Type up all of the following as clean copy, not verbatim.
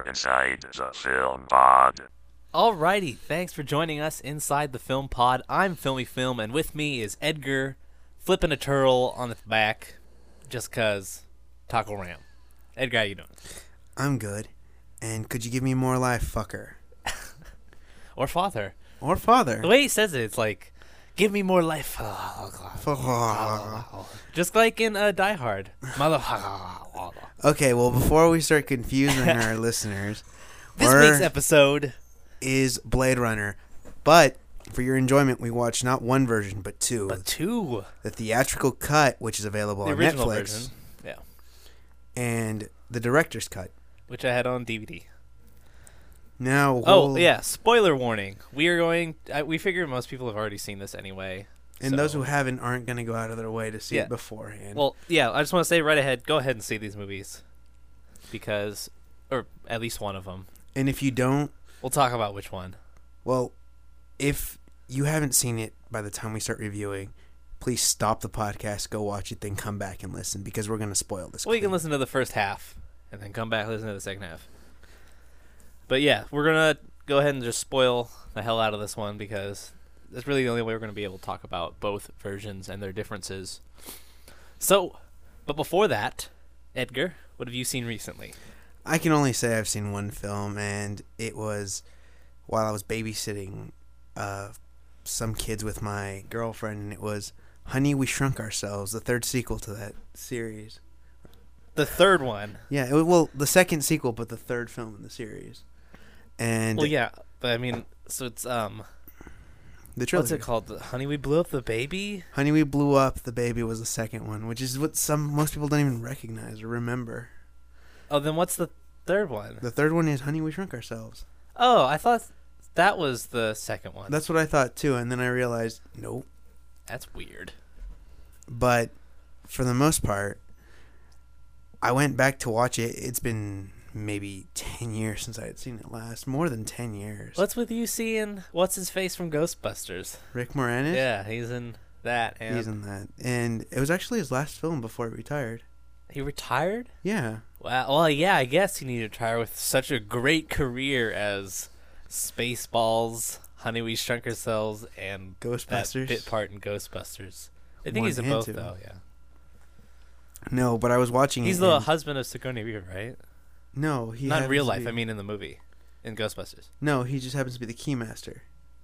Inside the Film Pod. Alrighty, thanks for joining us inside the Film Pod. I'm Filmy Film, and with me is Edgar, flipping a turtle on its back, just 'cause Taco Ram. Edgar, how you doing? I'm good. And could you give me more life, fucker? Or father. Or father. The way he says it, it's like, give me more life. Just like in Die Hard. Okay, well, before we start confusing our listeners, This week's episode is Blade Runner. But for your enjoyment, we watched not one version, but two. The theatrical cut, which is available The on original Netflix. version. Yeah. And the director's cut. Which I had on DVD. Now, Oh, yeah. Spoiler warning. We are going... we figure most people have already seen this anyway. And so- those who haven't aren't going to go out of their way to see Yeah. it beforehand. Well, yeah, I just want to say right ahead, go ahead and see these movies. Because... or at least one of them. and if you don't, We'll talk about which one. well, if you haven't seen it by the time we start reviewing, please stop the podcast, go watch it, then come back and listen, because we're going to spoil this. Well, you can clean. listen to the first half, and then come back and listen to the second half. But yeah, we're going to go ahead and just spoil the hell out of this one, because that's really the only way we're going to be able to talk about both versions and their differences. So, but before that, Edgar, what have you seen recently? I can only say I've seen one film, and it was while I was babysitting some kids with my girlfriend, and it was Honey, We Shrunk Ourselves, the third sequel to that series. The third one. Yeah, well, the second sequel, but the third film in the series. And Well, yeah, but I mean, so it's, the what's trilogy. it called? Honey, We Blew Up the Baby? Honey, We Blew Up the Baby was the second one, which is what most people don't even recognize or remember. Oh, then what's the third one? The third one is Honey, We Shrunk Ourselves. Oh, I thought that was the second one. That's what I thought too, and then I realized, nope. That's weird. But for the most part, I went back to watch it. It's been maybe 10 years since I had seen it last. More than 10 years. What's with you seeing what's his face from Ghostbusters? Rick Moranis? Yeah, he's in that. And He's in that. And it was actually his last film before he retired. he retired? Yeah. Wow. Well, yeah, I guess he needed to retire with such a great career as Spaceballs, Honey, We Shrunk Ourselves, and Ghostbusters. that bit part in Ghostbusters. I think One he's in and both, two. though, yeah. No, but I was watching He's it. the and- husband of Sigourney Weaver, right? No, he Not in real happens to life, I be- mean in the movie. In Ghostbusters. No, he just happens to be the keymaster.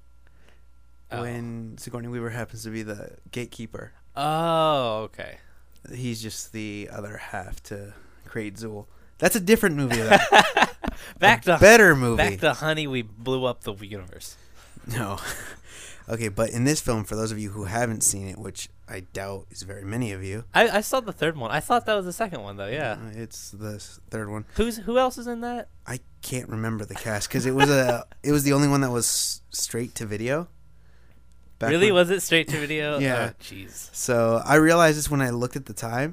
Oh. When Sigourney Weaver happens to be the gatekeeper. Oh, okay. He's just the other half to Kraid Zool. That's a different movie, though. Back to Better movie. Back to Honey, We Blew Up the Universe. No. Okay, but in this film, for those of you who haven't seen it, which I doubt is very many of you, I saw the third one. I thought that was the second one, though, yeah. it's the third one. Who else is in that? I can't remember the cast because it was the only one that was straight to video. Back Really? when- Was it straight to video? Yeah. Oh, jeez. So I realized this when I looked at the time.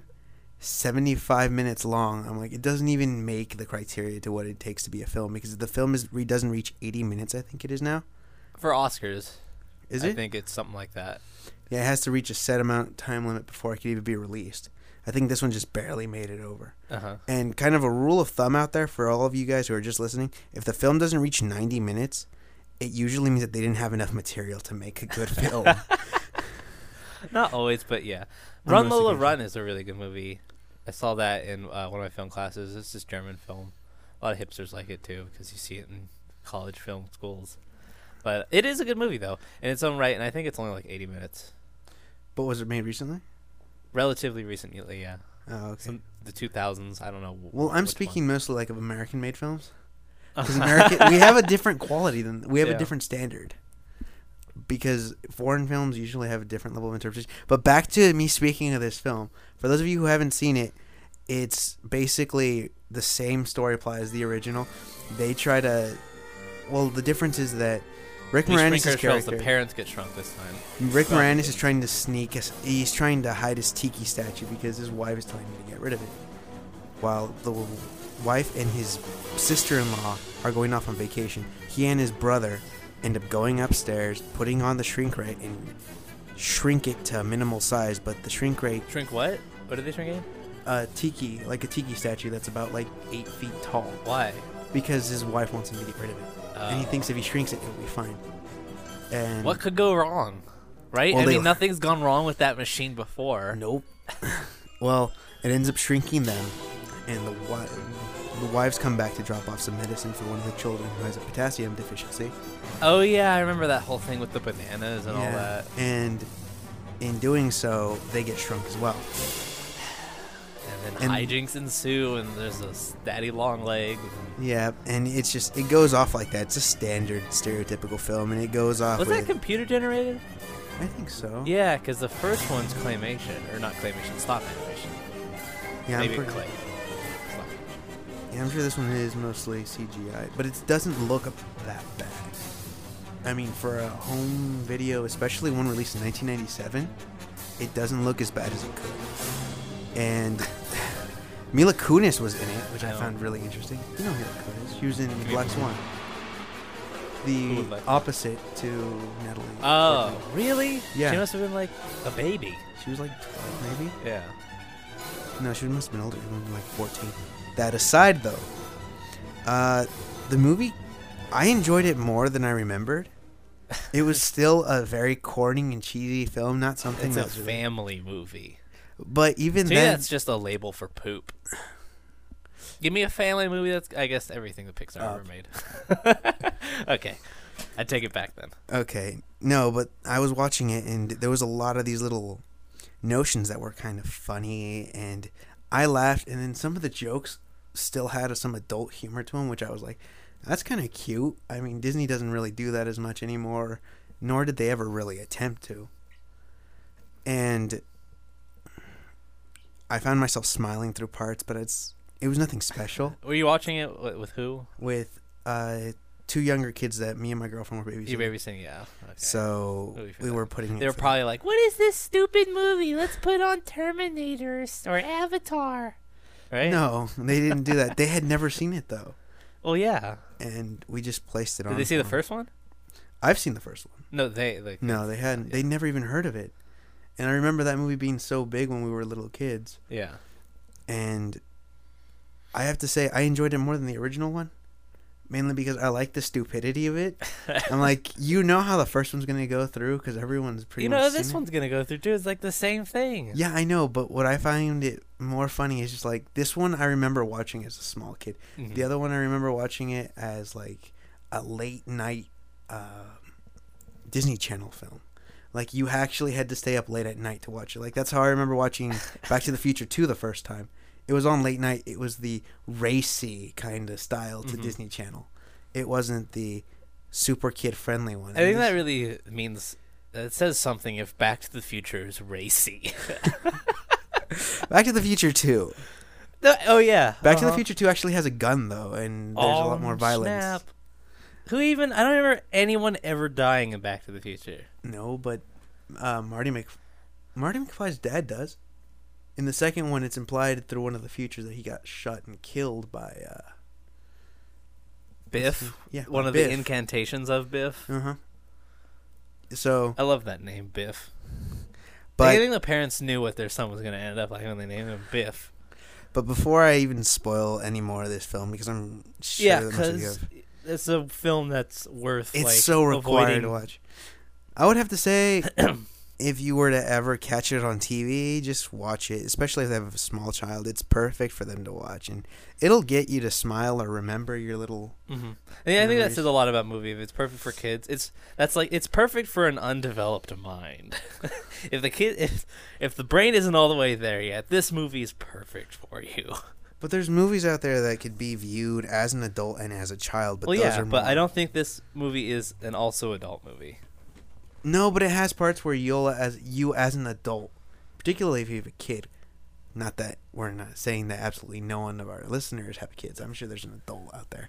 75 minutes long. I'm like, it doesn't even make the criteria to what it takes to be a film because the film doesn't reach 80 minutes. I think it is now. For Oscars. Is I it? think it's something like that. Yeah, it has to reach a set amount time limit before it can even be released. I think this one just barely made it over. Uh-huh. And kind of a rule of thumb out there for all of you guys who are just listening, if the film doesn't reach 90 minutes, it usually means that they didn't have enough material to make a good film. Not always, but yeah. On Run most Lola occasions. Run is a really good movie. I saw that in one of my film classes. It's this German film. A lot of hipsters like it too because you see it in college film schools. But it is a good movie though, in its own right, and I think it's only like 80 minutes. But was it made recently? Relatively recently, yeah. Oh, okay. The 2000s. I don't know. Well, I'm which speaking mostly like of American-made films. one. Because we have a different quality we have Yeah. a different standard. Because foreign films usually have a different level of interpretation. But back to me speaking of this film. For those of you who haven't seen it, it's basically the same story plot as the original. They try to... Well, the difference is that Rick We shrink Moranis' ourselves. character... The parents get shrunk this time. Rick Moranis is trying to he's trying to hide his tiki statue because his wife is telling him to get rid of it. While the wife and his sister-in-law are going off on vacation, he and his brother end up going upstairs, putting on the shrink ray, and shrink it to a minimal size. But the shrink ray, Shrink what? What are they shrinking? tiki, like a tiki statue that's about like 8 feet tall. Why? because his wife wants him to get rid of it, and he Oh. thinks if he shrinks it, it'll be fine. And What could go wrong? Right? Well, I they- mean, nothing's gone wrong with that machine before. Nope. Well, it ends up shrinking them, and the wives come back to drop off some medicine for one of the children who has a potassium deficiency. Oh, yeah, I remember that whole thing with the bananas and all that. And in doing so, they get shrunk as well. And then And- hijinks ensue, and there's a daddy long leg. Yeah, and it's just, it goes off like that. It's a standard stereotypical film, and it goes off Was with... that computer generated? I think so. Yeah, because the first one's claymation, or not claymation, stop animation. Yeah, Maybe I'm pretty- clay. Stop animation. Yeah, I'm sure this one is mostly CGI, but it doesn't look that bad. I mean, for a home video, especially one released in 1997, it doesn't look as bad as it could. And Mila Kunis was in it, which I I know. found really interesting. You know Mila Kunis. She was in me Black a Swan. Who The would like- opposite to Natalie. Oh, Portman. really? Yeah. She must have been like a baby. She was like 12, maybe? Yeah. No, she must have been older. She must have been like 14. That aside, though, the movie, I enjoyed it more than I remembered. It was still a very corny and cheesy film, not something It's a that's really- family movie. But even To me, then, that's just a label for poop. Give me a family movie that's, I guess, everything that Pixar Oh. ever made. Okay. I take it back then. okay, no, but I was watching it, and there was a lot of these little notions that were kind of funny, and I laughed, and then some of the jokes still had some adult humor to them, which I was like, that's kind of cute. I mean, Disney doesn't really do that as much anymore, nor did they ever really attempt to. And I found myself smiling through parts, but it was nothing special. Were you watching it with who? With two younger kids that me and my girlfriend were babysitting. You babysitting, yeah. Okay. So Movie for we that. were putting. They were probably like, "What is this stupid movie? Let's put on Terminators or Avatar." Right? No, they didn't do that. They had never seen it though, Well, yeah. and we just placed it on. Did they see the for 'em. first one? I've seen the first one. No, they. Like, No, they hadn't. They never even heard of it. And I remember that movie being so big when we were little kids. Yeah. And I have to say, I enjoyed it more than the original one. Mainly because I like the stupidity of it. I'm like, you know how the first one's going to go through because everyone's pretty You much know, seen this it. one's gonna go through too. It's like the same thing. Yeah, I know, but what I find it more funny is just like this one I remember watching as a small kid. Mhm. The other one I remember watching it as like a late night Disney Channel film. Like you actually had to stay up late at night to watch it. Like that's how I remember watching Back to the Future 2 the first time. It was on late night. It was the racy kind of style to Mhm. Disney Channel. It wasn't the super kid friendly one. I think that really means it says something if Back to the Future is racy. Back to the Future 2. Oh yeah. Back to the Uh-huh. Future 2 actually has a gun though, and there's a lot more violence. Snap. Who even? I don't remember anyone ever dying in Back to the Future. No, but Marty McFly's dad does. In the second one, it's implied through one of the futures that he got shot and killed by Biff. Yeah, One of Biff. the incantations of Biff. So, I love that name, Biff. but I think the parents knew what their son was going to end up like when they named him Biff. but before I even spoil any more of this film, because I'm sure Yeah, that most of you because have, it's a film that's worth. it's like, so required avoiding. to watch. I would have to say, if you were to ever catch it on TV, just watch it. Especially if they have a small child, it's perfect for them to watch, and it'll get you to smile or remember your little. Mm-hmm. I think that Memories. says a lot about movie. If it's perfect for kids, it's perfect for an undeveloped mind. if the brain isn't all the way there yet, this movie is perfect for you. But there's movies out there that could be viewed as an adult and as a child. But Well, those yeah, are but more- I don't think this movie is an also adult movie. No, but it has parts where you as an adult, particularly if you have a kid. Not that we're not saying that absolutely no one of our listeners have kids. I'm sure there's an adult out there.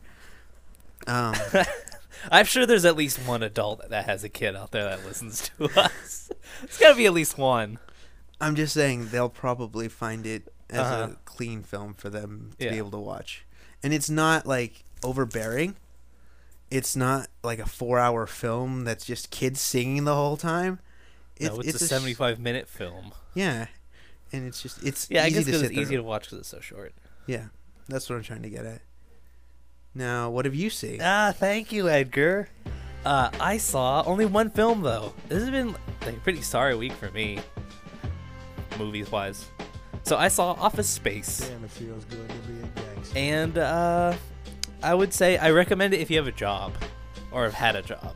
I'm sure there's at least one adult that has a kid out there that listens to us. There's got to be at least one. I'm just saying they'll probably find it as Uh-huh. a clean film for them to Yeah. be able to watch. And it's not like overbearing. It's not like a 4-hour film that's just kids singing the whole time. No, it's a 75-minute film. Yeah. And it's just, it's Yeah, I easy guess to because sit it's easy there. to watch because it's so short. Yeah, that's what I'm trying to get at. Now, what have you seen? Thank you, Edgar. I saw only one film though. This has been like a pretty sorry week for me, movies wise. So I saw Office Space, Damn, it feels good to be a gangster. and I would say I recommend it if you have a job or have had a job,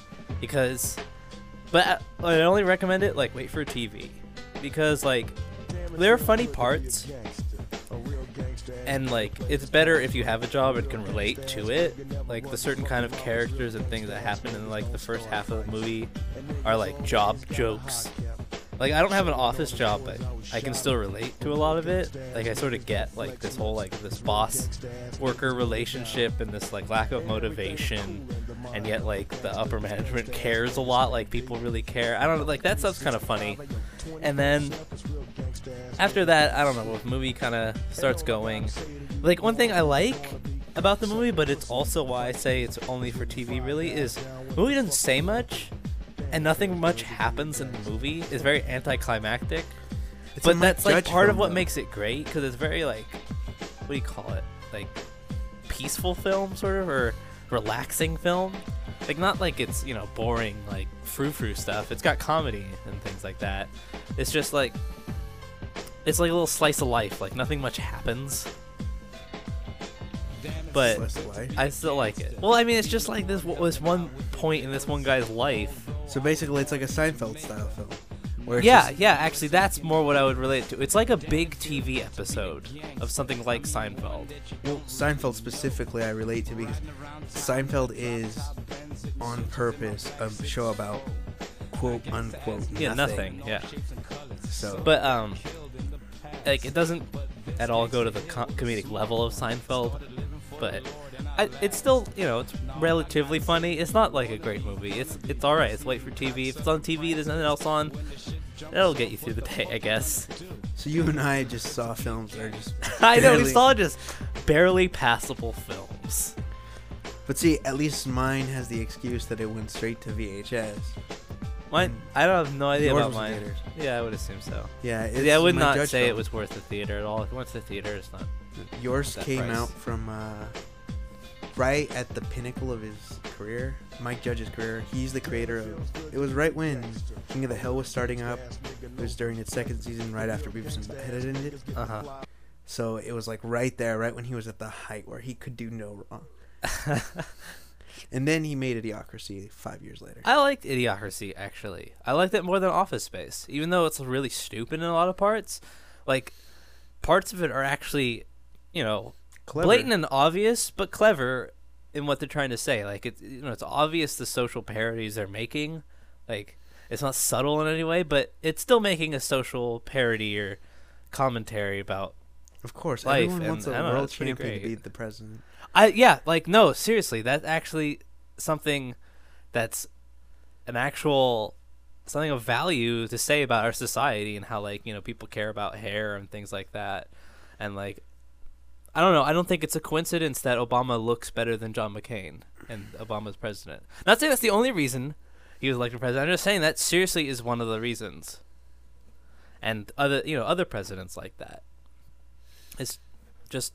but I only recommend it like wait for TV, because like Damn, it there are feels funny good to be a parts. gangster. A real gangster. And like it's better if you have a job and can relate to it. Like the certain kind of characters and things that happen in like the first half of the movie are like job jokes. Like I don't have an office job, but I can still relate to a lot of it. Like I sort of get like this whole like this boss worker relationship and this like lack of motivation, and yet like the upper management cares a lot. Like people really care. I don't know. Like that stuff's kind of funny. And then after that, I don't know, the movie kind of starts going. Like one thing I like about the movie, but it's also why I say it's only for TV really, is the movie doesn't say much and nothing much happens in the movie. It's very anticlimactic. It's a But Mike that's like Judge part of film, what though. makes it great, because it's very like, what do you call it? Like peaceful film sort of, or relaxing film. Like not like it's, you know, boring like frou-frou stuff. It's got comedy and things like that. It's just like, it's like a little slice of life. Like nothing much happens. But Slice of life. I still like it. Well, I mean, it's just like this one point in this one guy's life. So basically, it's like a Seinfeld style film. Where it's Yeah, just- yeah, actually, that's more what I would relate to. It's like a big TV episode of something like Seinfeld. Well, Seinfeld specifically, I relate to because Seinfeld is on purpose a show about quote unquote Yeah, nothing. Yeah, So, but like it doesn't at all go to the comedic level of Seinfeld, but it's still, you know, it's relatively funny. It's not like a great movie. It's all right. It's late for TV. If it's on TV, there's nothing else on. That'll get you through the day, I guess. so you and I just saw films that are just. I know we barely- saw just barely passable films. But see, at least mine has the excuse that it went straight to VHS. Mine, I don't have no idea Yours about was in mine. theaters. Yeah, I would assume so. Yeah, it's Yeah, I would my not Judge say it film. was worth the theater at all. If it went to the theater, it's not. Yours that came price. out from right at the pinnacle of his career, Mike Judge's career. He's the creator of. It was right when King of the Hill was starting up. It was during its second season, right after Beavis and Butthead had ended. Uh huh. So it was like right there, right when he was at the height where he could do no wrong. And then he made Idiocracy 5 years later. I liked Idiocracy, actually. I liked it more than Office Space, even though it's really stupid in a lot of parts. Like, parts of it are actually, you know, Clever. blatant and obvious, but clever in what they're trying to say. Like, it's, you know, it's obvious the social parodies they're making. Like, it's not subtle in any way, but it's still making a social parody or commentary about. Of course, life, everyone and wants a I don't know, world it's pretty champion to great. beat the president. Yeah, like, no, seriously, that's actually something that's an actual something of value to say about our society and how, like, you know, people care about hair and things like that. And, like, I don't know, I don't think it's a coincidence that Obama looks better than John McCain and Obama's president. Not saying that's the only reason he was elected president. I'm just saying that seriously is one of the reasons. And other presidents like that. It's just,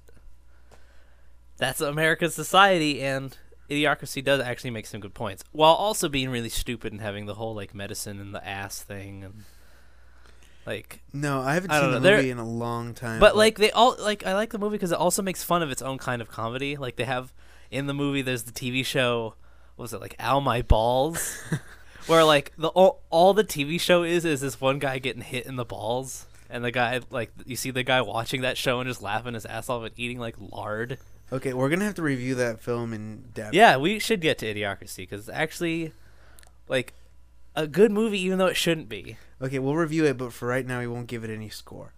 that's America's society, and Idiocracy does actually make some good points, while also being really stupid and having the whole, like, medicine in the ass thing, and, like, No, I haven't I don't seen know, the they're- movie in a long time. but, like, they all, like, I like the movie because it also makes fun of its own kind of comedy. Like, they have, in the movie, there's the TV show, what was it, like, Ow My Balls, where, like, all the TV show is this one guy getting hit in the balls. And the guy, like, you see the guy watching that show and just laughing his ass off and eating, like, lard. Okay, we're gonna have to review that film in depth. Yeah, we should get to Idiocracy, because it's actually, like, a good movie, even though it shouldn't be. Okay, we'll review it, but for right now, we won't give it any score.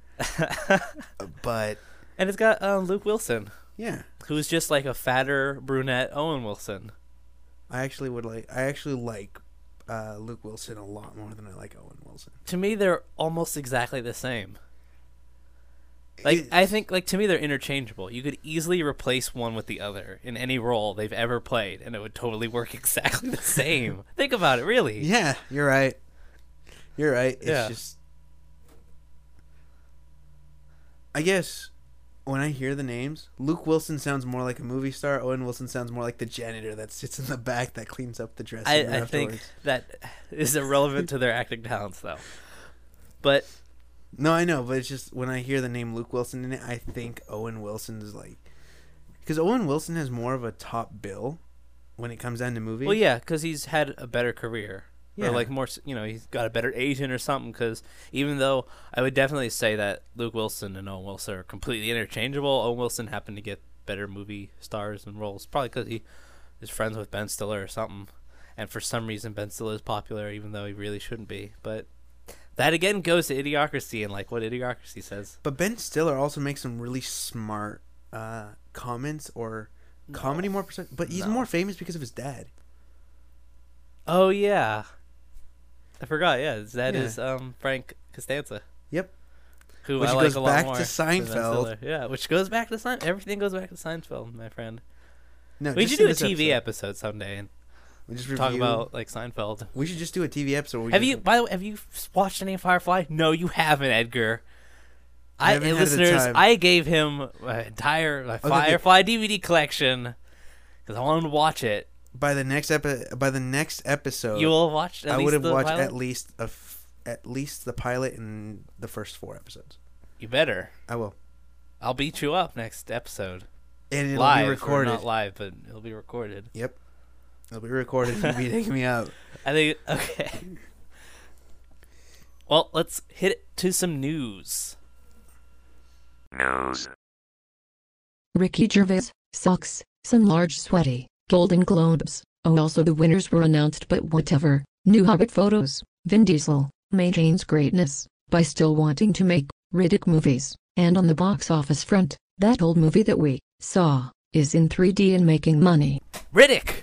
But And it's got Luke Wilson, yeah, who's just, like, a fatter brunette Owen Wilson. I actually like Luke Wilson a lot more than I like Owen Wilson. To me, they're almost exactly the same. Like, It- I think, like, to me, they're interchangeable. You could easily replace one with the other in any role they've ever played, and it would totally work exactly the same. Think about it, really. Yeah, you're right. You're right. It's Yeah. just, I guess, when I hear the names, Luke Wilson sounds more like a movie star. Owen Wilson sounds more like the janitor that sits in the back that cleans up the dressing room I think afterwards. that is irrelevant to their acting talents, though. But No, I know, but it's just when I hear the name Luke Wilson in it, I think Owen Wilson is like, because Owen Wilson has more of a top bill when it comes down to movies. well, yeah, because he's had a better career. Yeah. Or like more, he's got a better agent or something. Because even though I would definitely say that Luke Wilson and Owen Wilson are completely interchangeable, Owen Wilson happened to get better movie stars and roles, probably because he is friends with Ben Stiller or something. And for some reason, Ben Stiller is popular, even though he really shouldn't be. But that again goes to Idiocracy and like what Idiocracy says. But Ben Stiller also makes some really smart comments or comedy more percent. But he's more famous because of his dad. Oh yeah, I forgot. Yeah, his dad Yeah. is Frank Costanza. Yep. Who Which I like goes a lot back more to than Ben Seinfeld. Stiller. Yeah, which goes back to Seinfeld. Everything goes back to Seinfeld, my friend. No, We just should in do a this TV episode someday and We just talk review- about like Seinfeld. We should just do a TV episode. Where Have you, by the way, have you watched any of Firefly? No, you haven't, Edgar. I haven't had the listeners, time. I gave him my entire Firefly DVD collection because I wanted to watch it. by the next episode? You will have watched. I would have watched pilot? at least the pilot and the first 4 episodes. You better. I will, I'll beat you up next episode. and it'll Live, be or recorded. not live, but it'll be recorded. Yep, it'll be recorded. You'll be taking me out. I think okay. Well, let's hit it to some news. News. Ricky Gervais sucks. Some large sweaty Golden Globes. Oh, also the winners were announced, but whatever. New Hobbit photos. Vin Diesel maintains greatness by still wanting to make Riddick movies. And on the box office front, that old movie that we saw is in 3D and making money. Riddick,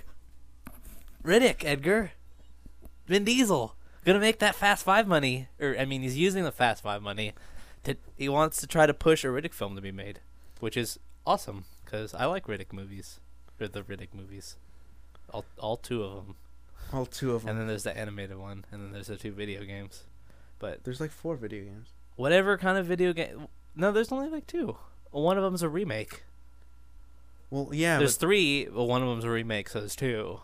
Edgar, Vin Diesel, gonna make that Fast Five money, or I mean, he's using the Fast Five money. He wants to try to push a Riddick film to be made, which is awesome because I like Riddick movies, or the Riddick movies, all 2 of them. All 2 of them. And then there's the animated one, and then there's the 2 video games. But There's like 4 video games. whatever kind of video game, no, there's only like 2. One of them's a remake. Well, yeah, There's but 3, but one of them's a remake, so there's 2.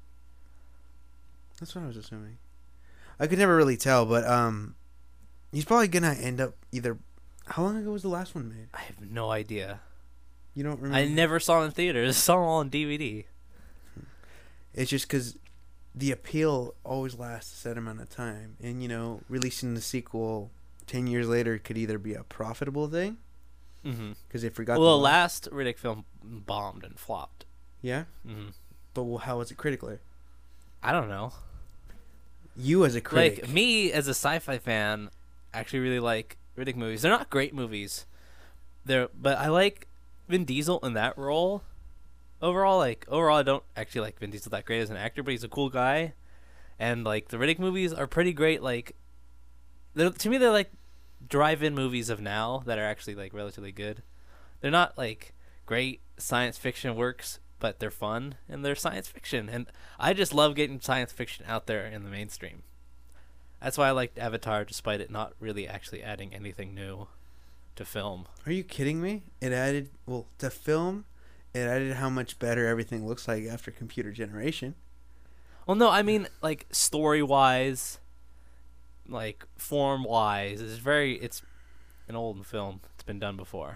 that's what I was assuming. I could never really tell, but he's probably gonna end up either. How long ago was the last one made? I have no idea. You don't remember? I never saw it in theaters. I saw it all on DVD. It's just because the appeal always lasts a set amount of time, and releasing the sequel 10 years later could either be a profitable thing Mm-hmm. because they forgot. Well, the the last Riddick film bombed and flopped. yeah, Mm-hmm. but how was it critically? I don't know. You as a critic, Like, me as a sci-fi fan actually really like Riddick movies. They're not great movies. But I like Vin Diesel in that role. Overall, I don't actually like Vin Diesel that great as an actor, but he's a cool guy. And like the Riddick movies are pretty great. Like, to me, they're like drive-in movies of now that are actually like relatively good. They're not like great science fiction works, but they're fun and they're science fiction. And I just love getting science fiction out there in the mainstream. That's why I liked Avatar, despite it not really actually adding anything new to film. are you kidding me? It added to film. It added how much better everything looks like after computer generation. Well, no, I mean like story-wise, like form-wise, it's an old film. It's been done before.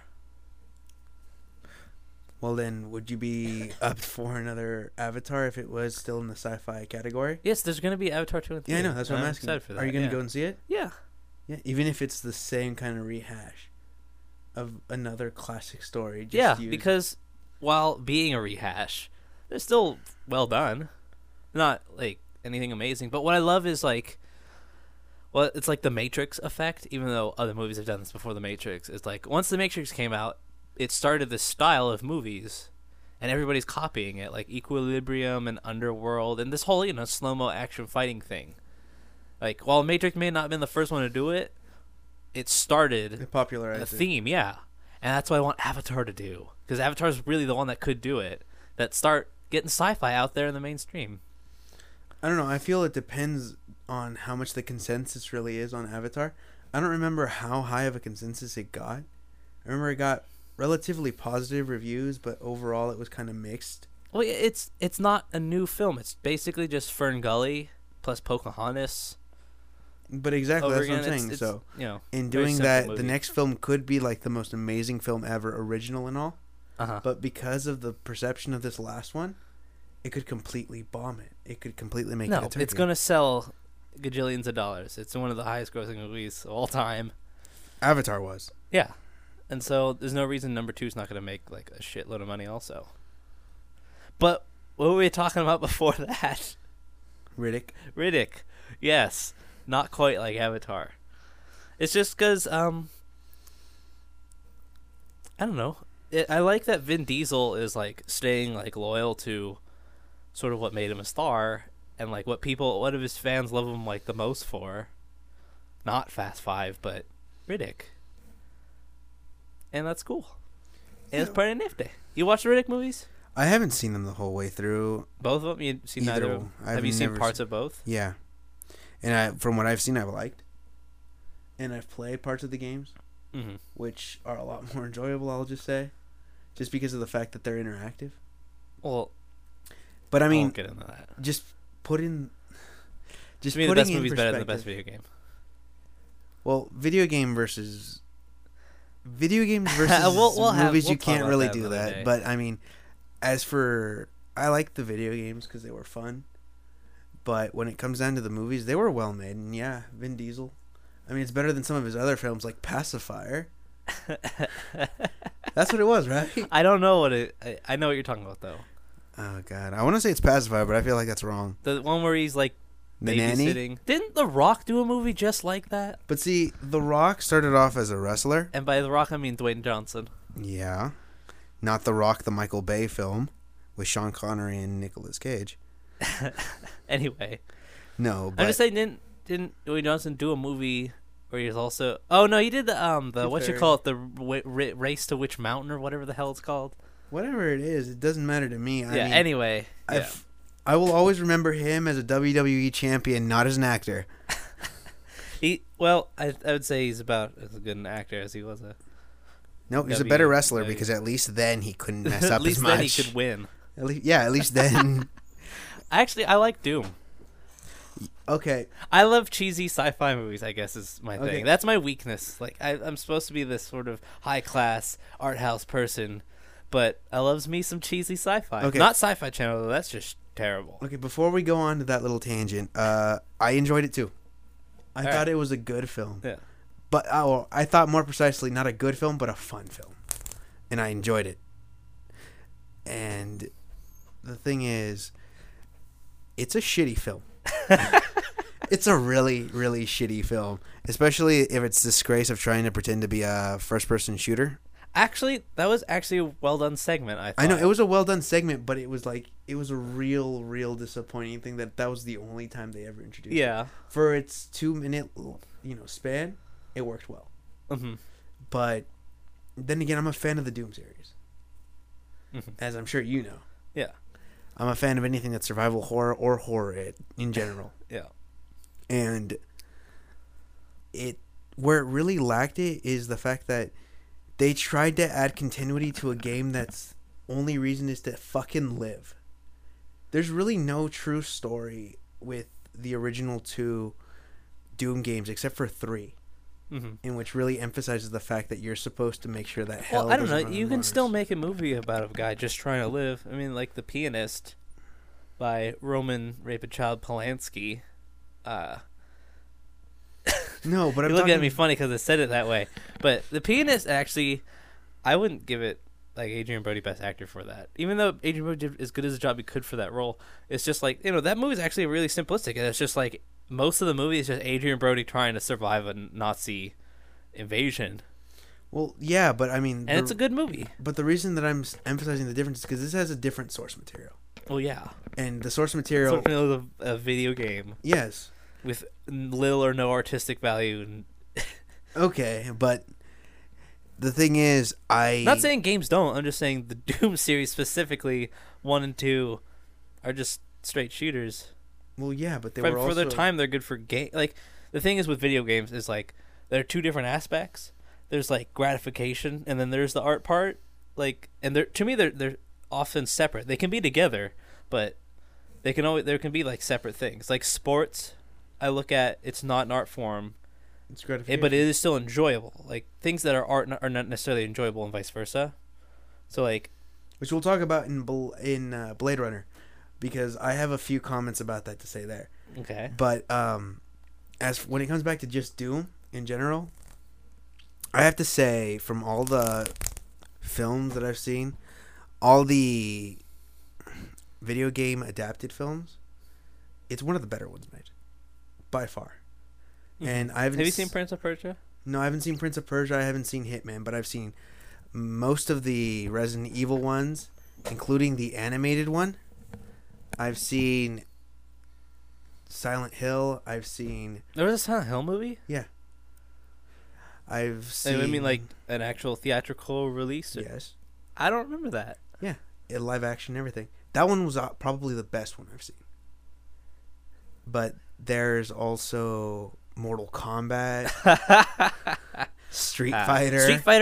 Well, then, would you be up for another Avatar if it was still in the sci-fi category? Yes, there's gonna be Avatar 2 and 3. Yeah, I know. That's what and I'm asking. excited for that. Are you gonna yeah. go and see it? Yeah. Yeah, even if it's the same kind of rehash of another classic story. Just Yeah, used. because while being a rehash, they're still well done. Not like anything amazing, but what I love is like, well, it's like the Matrix effect. Even though other movies have done this before, the Matrix is like once the Matrix came out, it started this style of movies, and everybody's copying it, like Equilibrium and Underworld, and this whole slow-mo action fighting thing. Like while Matrix may not have been the first one to do it, it started It popularized a it. theme, yeah. And that's what I want Avatar to do. Because Avatar's really the one that could do it. That start getting sci-fi out there in the mainstream. I don't know. I feel it depends on how much the consensus really is on Avatar. I don't remember how high of a consensus it got. I remember it got relatively positive reviews, but overall it was kind of mixed. Well, it's not a new film. It's basically just Fern Gully plus Pocahontas. But exactly, Over that's what I'm again, saying. it's, So, you know, in very doing simple that, movie. the next film could be like the most amazing film ever, original and all. Uh-huh. But because of the perception of this last one, it could completely bomb it. It could completely make it a No, turkey. it's going to sell gajillions of dollars. It's one of the highest grossing movies of all time. Avatar was. Yeah. And so there's no reason number 2 is not going to make like a shitload of money also. But what were we talking about before that? Riddick. Riddick. Yes. Not quite like Avatar. It's just because, I don't know. I like that Vin Diesel is like staying like loyal to sort of what made him a star and like what of his fans love him like the most for. Not Fast 5, but Riddick. And that's cool. And it's pretty nifty. You watch the Riddick movies? I haven't seen them the whole way through. Both of them? You've seen Either neither of one. them? I've Have you seen never parts seen- of both? Yeah. And from what I've seen, I've liked. And I've played parts of the games, Mm-hmm. which are a lot more enjoyable, I'll just say. Just because of the fact that they're interactive. Well, But I I mean, won't get into that. just put in... Just To me, the putting best in movie is better than the best perspective. video game. Well, video games versus We'll movies, you talk can't about really that do another that. day. But I mean, as for I like the video games because they were fun. But when it comes down to the movies, they were well made. And yeah, Vin Diesel. I mean, it's better than some of his other films like Pacifier. That's what it was, right? I don't know what I know what you're talking about though. Oh God, I want to say it's Pacifier, but I feel like that's wrong. The one where he's like The Nanny. babysitting. Didn't The Rock do a movie just like that? But see, The Rock started off as a wrestler. And by The Rock, I mean Dwayne Johnson. Yeah, not The Rock, the Michael Bay film with Sean Connery and Nicolas Cage. Anyway, No, but I'm just saying, didn't Dwayne Johnson do a movie where he was also? Oh no, he did the Tooth what you Fairy. call it, the race to Witch Mountain or whatever the hell it's called. whatever it is, it doesn't matter to me. I Yeah. mean, Anyway, yeah. I will always remember him as a WWE champion, not as an actor. I would say he's about as good an actor as he was a. No, he's a better wrestler WWE. because at least then he couldn't mess At up least as then much. he could win. At least then. Actually, I like Doom. Okay, I love cheesy sci-fi movies, I guess is my Okay. thing. That's my weakness. Like, I'm supposed to be this sort of high-class art house person, but I loves me some cheesy sci-fi. Okay. Not Sci-Fi Channel, though. That's just terrible. okay. Before we go on to that little tangent, I enjoyed it too. I All thought right. it was a good film, Yeah. but I thought more precisely not a good film, but a fun film, and I enjoyed it. And the thing is, it's a shitty film. It's a really, really shitty film, especially if it's disgrace of trying to pretend to be a first-person shooter. Actually, that was actually a well-done segment, I thought. I know it was a well-done segment, but it was a real disappointing thing that was the only time they ever introduced it. Yeah. For its 2-minute, span, it worked well. Mm-hmm. But then again, I'm a fan of the Doom series, Mhm. as I'm sure you know. Yeah. I'm a fan of anything that's survival horror or horror in general. Yeah. And where it really lacked it is the fact that they tried to add continuity to a game that's only reason is to fucking live. There's really no true story with the original 2 Doom games except for 3, Mm-hmm. in which really emphasizes the fact that you're supposed to make sure that hell. Well, I don't doesn't know. run You on can Mars. still make a movie about a guy just trying to live. I mean, like The Pianist by Roman Child Polanski. No, but I'm You're looking at talking- me funny because I said it that way. But The Pianist, actually, I wouldn't give it like Adrian Brody Best Actor for that. Even though Adrian Brody did as good as a job he could for that role, it's just like, that movie's actually really simplistic. And it's just like most of the movie is just Adrian Brody trying to survive a Nazi invasion. Well, yeah, but I mean, And it's a good movie. But the reason that I'm emphasizing the difference is because this has a different source material, Well, yeah. and the source material, It's a video game yes, with little or no artistic value. And okay, but the thing is, not saying games don't. I'm just saying the Doom series specifically, 1 and 2, are just straight shooters. well, yeah, but they For, were also for their time, they're good for game. Like the thing is with video games is like there are 2 different aspects. there's like gratification, and then there's the art part. Like, and to me, they're often separate. They can be together, but there can be like separate things. Like sports, I look at it's not an art form, It's gratification. but it is still enjoyable. Like things that are art are not necessarily enjoyable, and vice versa. So like, Which we'll talk about in Blade Runner, because I have a few comments about that to say there. okay, But when it comes back to just Doom in general, I have to say, from all the films that I've seen, all the video game adapted films, it's one of the better ones made, by far. And I haven't have you seen Prince of Persia? No, I haven't seen Prince of Persia. I haven't seen Hitman, but I've seen most of the Resident Evil ones, including the animated one. I've seen Silent Hill. I've seen. There was a Silent Hill movie. I've seen. I mean, like an actual theatrical release. Yes. I don't remember that. Live action and everything. That one was probably the best one I've seen. But there's also Mortal Kombat, Street Fighter.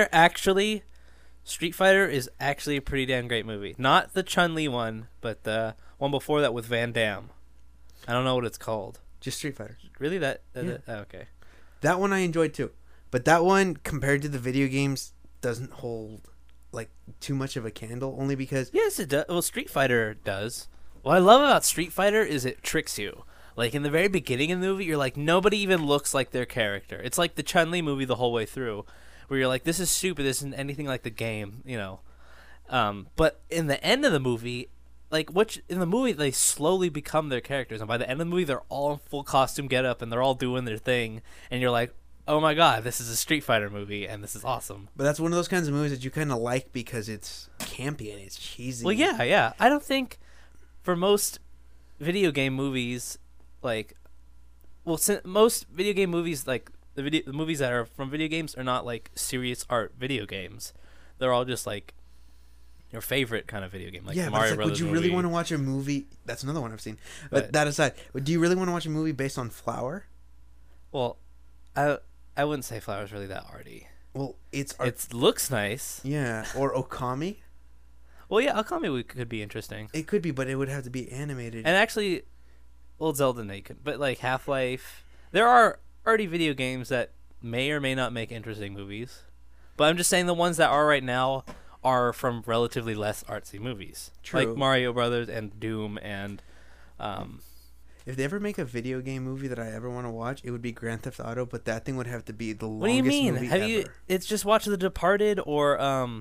Street Fighter is actually a pretty damn great movie. Not the Chun-Li one, but the one before that with Van Damme. I don't know what it's called. Just Street Fighter. Really? Yeah. Oh, okay. That one I enjoyed too. But that one, compared to the video games, doesn't hold like too much of a candle, only because Yes, it does. Well, Street Fighter does. What I love about Street Fighter is it tricks you. Like, in the very beginning of the movie, you're like, nobody even looks like their character. It's like the Chun-Li movie the whole way through, where you're like, this is stupid, this isn't anything like the game, you know. But in the end of the movie, like, in the movie, they slowly become their characters, and by the end of the movie, they're all in full costume getup, and they're all doing their thing, and you're like, oh my god, this is a Street Fighter movie, and this is awesome. But that's one of those kinds of movies that you kind of like because it's campy and it's cheesy. Well, yeah. I don't think for most video game movies, like, well, most video game movies, like the movies that are from video games, are not like serious art video games. They're all just like your favorite kind of video game, like yeah, the but Mario it's like, Brothers would you movie. really want to watch a movie? That's another one I've seen. But But- that aside, do you really want to watch a movie based on Flower? Well, I wouldn't say Flower's really that arty. Well, it's art. It looks nice. Yeah, or Okami. Well, yeah, Akame could be interesting. It could be, but it would have to be animated. And actually, well, Zelda Naked, but like Half-Life, there are already video games that may or may not make interesting movies. But I'm just saying the ones that are right now are from relatively less artsy movies. True. Like Mario Brothers and Doom and If they ever make a video game movie that I ever want to watch, it would be Grand Theft Auto, but that thing would have to be the longest what do you mean? movie Have ever. you it's just watch The Departed or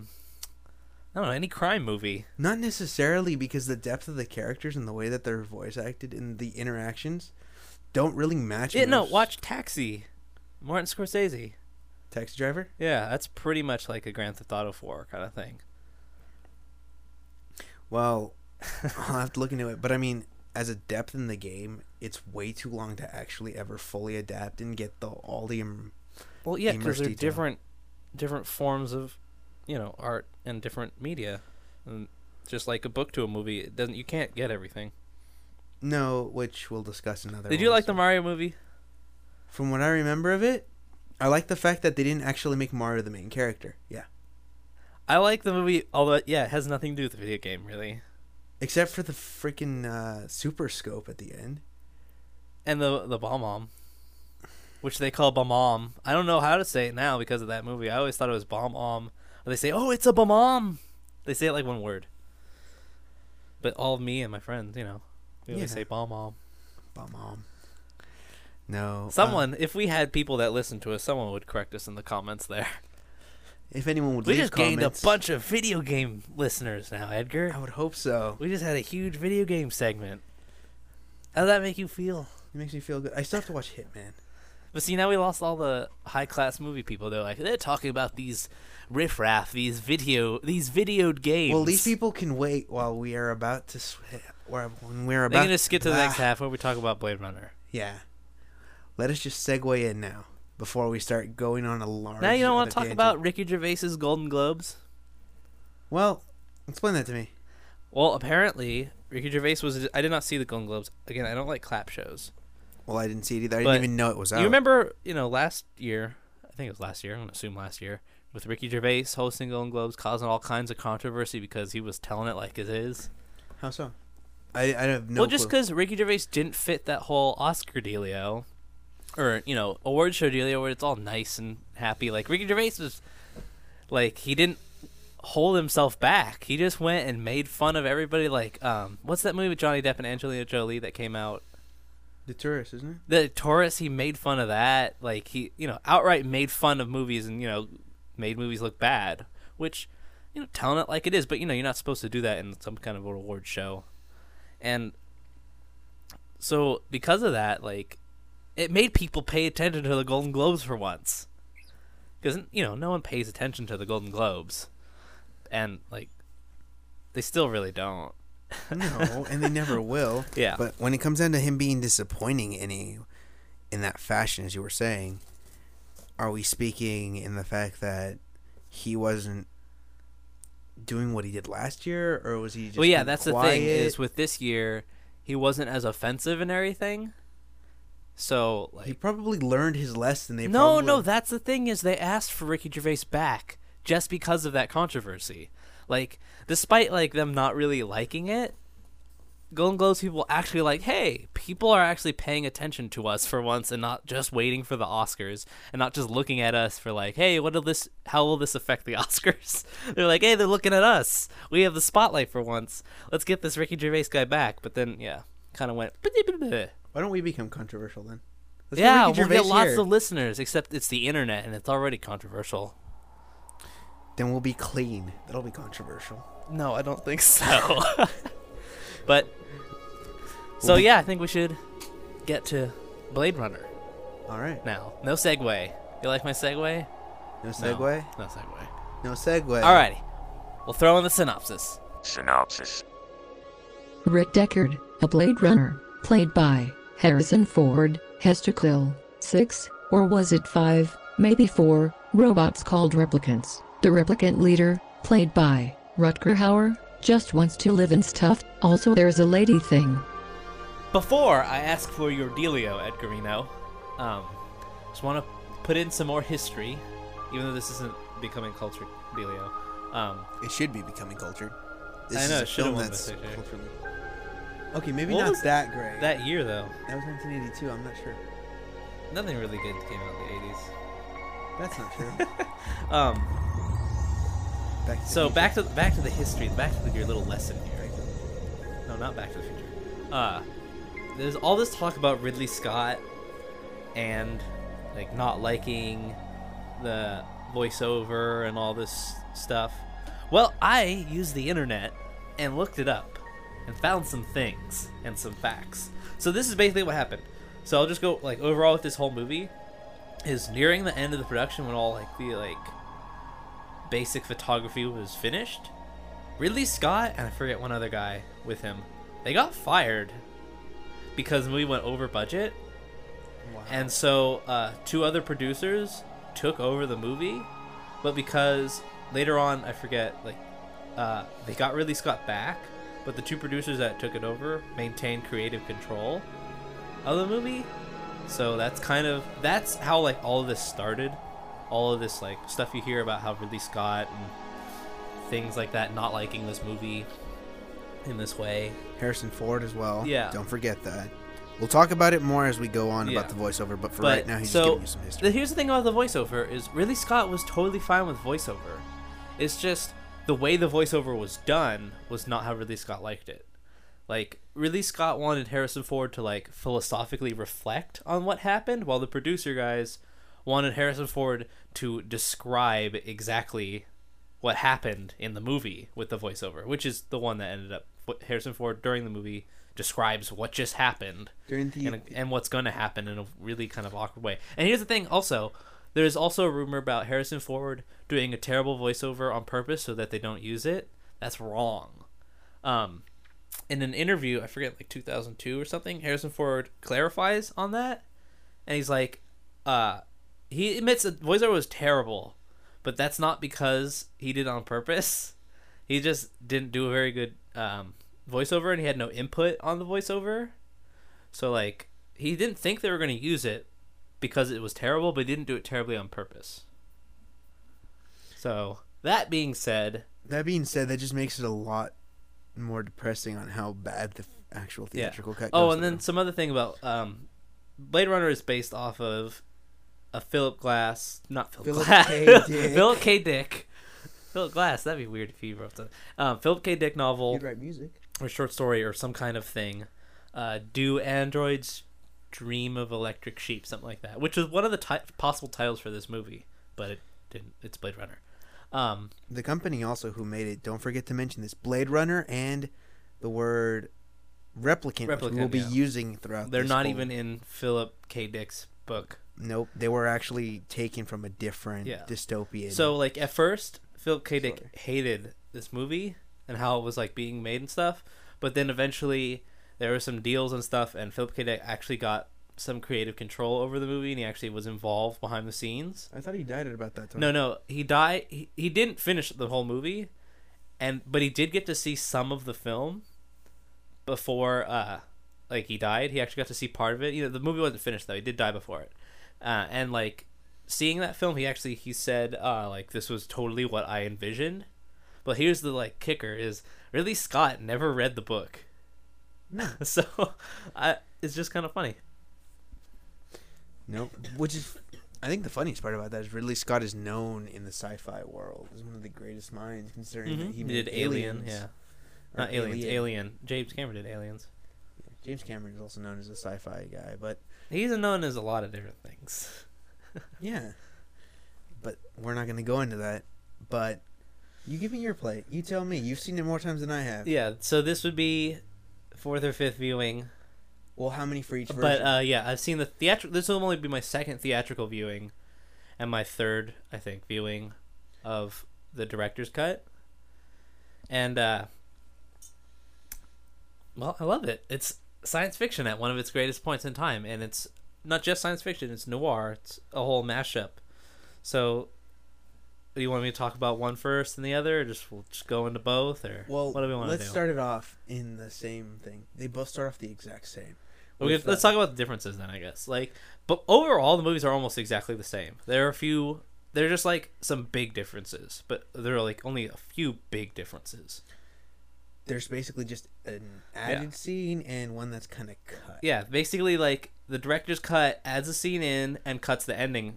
I don't know, any crime movie. Not necessarily, because the depth of the characters and the way that they're voice acted and the interactions don't really match. No, most. watch Taxi. Martin Scorsese. Taxi Driver. Yeah, that's pretty much like a Grand Theft Auto 4 kind of thing. Well, I'll have to look into it, but I mean, as a depth in the game, it's way too long to actually ever fully adapt and get all the. Well, yeah, because immersed they're detail. different forms of, art and different media, and just like a book to a movie, you can't get everything. No, which we'll discuss another. Did you like the Mario movie? From what I remember of it, I like the fact that they didn't actually make Mario the main character. Yeah, I like the movie, although it has nothing to do with the video game really, except for the freaking super scope at the end. and the Bomb-Omb, which they call Bomb-Omb. I don't know how to say it now because of that movie. I always thought it was Bomb-Omb. Or they say, "Oh, it's a Bomb-Omb." They say it like one word. But all of me and my friends, we always Yeah. say Bomb-Omb. Mom. No. Someone, if we had people that listened to us, someone would correct us in the comments there. If anyone would We leave just gained comments, a bunch of video game listeners now, Edgar. I would hope so. We just had a huge video game segment. How does that make you feel? It makes me feel good. I still have to watch Hitman. But see, now we lost all the high-class movie people. They're talking about these riffraff, these videoed games. Well, these people can wait while we are about to. When we're They're about. gonna skip to the next half where we talk about Blade Runner. Yeah. Let us just segue in now before we start going on a large. Now you don't want other to talk tangent. about Ricky Gervais's Golden Globes? Well, explain that to me. Well, apparently Ricky Gervais was. I did not see the Golden Globes. Again, I don't like clap shows. Well, I didn't see it either. I But didn't even know it was out. You remember, last year, I think it was last year. I'm gonna assume last year, with Ricky Gervais hosting Golden Globes, causing all kinds of controversy because he was telling it like it is. How so? I have no. Well, just clue. because Ricky Gervais didn't fit that whole Oscar dealio, or award show dealio where it's all nice and happy. Like Ricky Gervais was, like, he didn't hold himself back. He just went and made fun of everybody. Like, what's that movie with Johnny Depp and Angelina Jolie that came out? The Tourist, isn't it? The Taurus. He made fun of that. Like, he outright made fun of movies and made movies look bad, which telling it like it is. But you're not supposed to do that in some kind of award show. And so because of that, like, it made people pay attention to the Golden Globes for once, because no one pays attention to the Golden Globes, and like they still really don't. No, and they never will. Yeah. But when it comes down to him being disappointing in that fashion, as you were saying, are we speaking in the fact that he wasn't doing what he did last year, or was he just well, yeah, that's quiet? the thing, is with this year he wasn't as offensive and everything, so like He probably learned his lesson. No, that's the thing, is they asked for Ricky Gervais back just because of that controversy. Like, despite like them not really liking it, Golden Globes people actually like, hey, people are actually paying attention to us for once and not just waiting for the Oscars and not just looking at us for like, hey, how will this affect the Oscars? They're like, hey, they're looking at us. We have the spotlight for once. Let's get this Ricky Gervais guy back. But then, kind of went. Why don't we become controversial then? Let's get Yeah, Ricky we'll get Gervais lots here. of listeners, except it's the internet and it's already controversial. Then we'll be clean. That'll be controversial. No, I don't think so. But so I think we should get to Blade Runner All right. now. No segue. You like my segue? No segue. No segue. No segue. Alrighty. We'll throw in the synopsis. Synopsis. Rick Deckard, a Blade Runner, played by Harrison Ford, has to kill 6, or was it 5, maybe 4, robots called replicants. The replicant leader, played by Rutger Hauer, just wants to live in stuff. Also, there's a lady thing. Before I ask for your dealio, Edgarino, just want to put in some more history, even though this isn't becoming culture dealio. It should be becoming cultured. This I know, is it a should've film won that's Best Picture. culturally. Okay, maybe What not was that great. That year, though, That was 1982. I'm not sure. nothing really good came out in the 80s. That's not true. Back to the So Future. back to the history, back to your little lesson here. No, not Back to the Future. There's all this talk about Ridley Scott and like not liking the voiceover and all this stuff. Well, I used the internet and looked it up and found some things and some facts. So this is basically what happened. So I'll just go like overall with this whole movie is nearing the end of the production when all like the like basic photography was finished. Ridley Scott and I forget one other guy with him, they got fired because the movie went over budget. Wow. And so 2 other producers took over the movie, but because later on I forget like they got Ridley Scott back, but the 2 producers that took it over maintained creative control of the movie. So that's how like all of this started. All of this like stuff you hear about how Ridley Scott and things like that not liking this movie in this way. Harrison Ford as well. Yeah. Don't forget that. We'll talk about it more as we go on Yeah. about the voiceover, but for But right now, he's so just giving you some history. here's the thing about the voiceover is Ridley Scott was totally fine with voiceover. It's just the way the voiceover was done was not how Ridley Scott liked it. Like Ridley Scott wanted Harrison Ford to like philosophically reflect on what happened, while the producer guys wanted Harrison Ford to describe exactly what happened in the movie with the voiceover, which is the one that ended up Harrison Ford during the movie describes what just happened During the and what's going to happen in a really kind of awkward way. And here's the thing also, there's also a rumor about Harrison Ford doing a terrible voiceover on purpose so that they don't use it. That's wrong. In an interview, I forget, like 2002 or something, Harrison Ford clarifies on that, and he's like, he admits that voiceover was terrible, but that's not because he did it on purpose. He just didn't do a very good voiceover, and he had no input on the voiceover. So, like, he didn't think they were going to use it because it was terrible, but he didn't do it terribly on purpose. So that being said, that just makes it a lot more depressing on how bad the actual theatrical cut goes. Oh, and then some other thing about Blade Runner is based off of a Philip Glass, not Philip Glass, Philip K. Dick. Philip Glass, that'd be weird if he wrote that. Philip K. Dick novel. He'd write music. Or short story or some kind of thing. Do Androids Dream of Electric Sheep, something like that, which was one of the possible titles for this movie, but it didn't. It's Blade Runner. The company also who made it, don't forget to mention this, Blade Runner and the word replicant, which we will be using throughout They're this not whole... even in Philip K. Dick's book. Nope, they were actually taken from a different dystopian. So, like, at first, Philip K. Dick hated this movie and how it was, like, being made and stuff, but then eventually there were some deals and stuff, and Philip K. Dick actually got some creative control over the movie, and he actually was involved behind the scenes. I thought he died at about that time. No, he died. He didn't finish the whole movie, but he did get to see some of the film before, like, he died. He actually got to see part of it. The movie wasn't finished though. He did die before it, and like seeing that film, he said, like, this was totally what I envisioned. But here's the like kicker: is Ridley Scott never read the book. No, so it's just kind of funny. Nope. Which is, I think the funniest part about that is Ridley Scott is known in the sci-fi world as one of the greatest minds, considering that he made did Alien, not Aliens, Alien. Alien. James Cameron did Aliens. Yeah, James Cameron is also known as a sci-fi guy, but he's known as a lot of different things. Yeah, but we're not going to go into that. But you give me your play. You tell me. You've seen it more times than I have. Yeah. So this would be 4th or 5th viewing. Well, how many for each version? But yeah, I've seen the theatrical. This will only be my 2nd theatrical viewing, and my 3rd, I think, viewing of the director's cut. And well, I love it. It's science fiction at one of its greatest points in time, and it's not just science fiction; it's noir. It's a whole mashup. So, do you want me to talk about one first and the other, or we'll just go into both, or well, what do we want to do? Let's start it off in the same thing. They both start off the exact same. Let's talk about the differences then, I guess. But overall, the movies are almost exactly the same. There are a few. They're just like some big differences, but there are like only a few big differences. There's basically just an added scene and one that's kind of cut. Yeah, basically, like, the director's cut adds a scene in and cuts the ending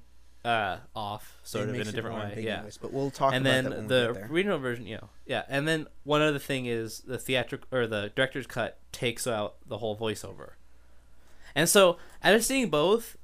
off, sort of, in a different way. Yeah, but we'll talk and about then that when we the get there. original version, yeah. And then one other thing is the the director's cut takes out the whole voiceover. And so, after seeing both,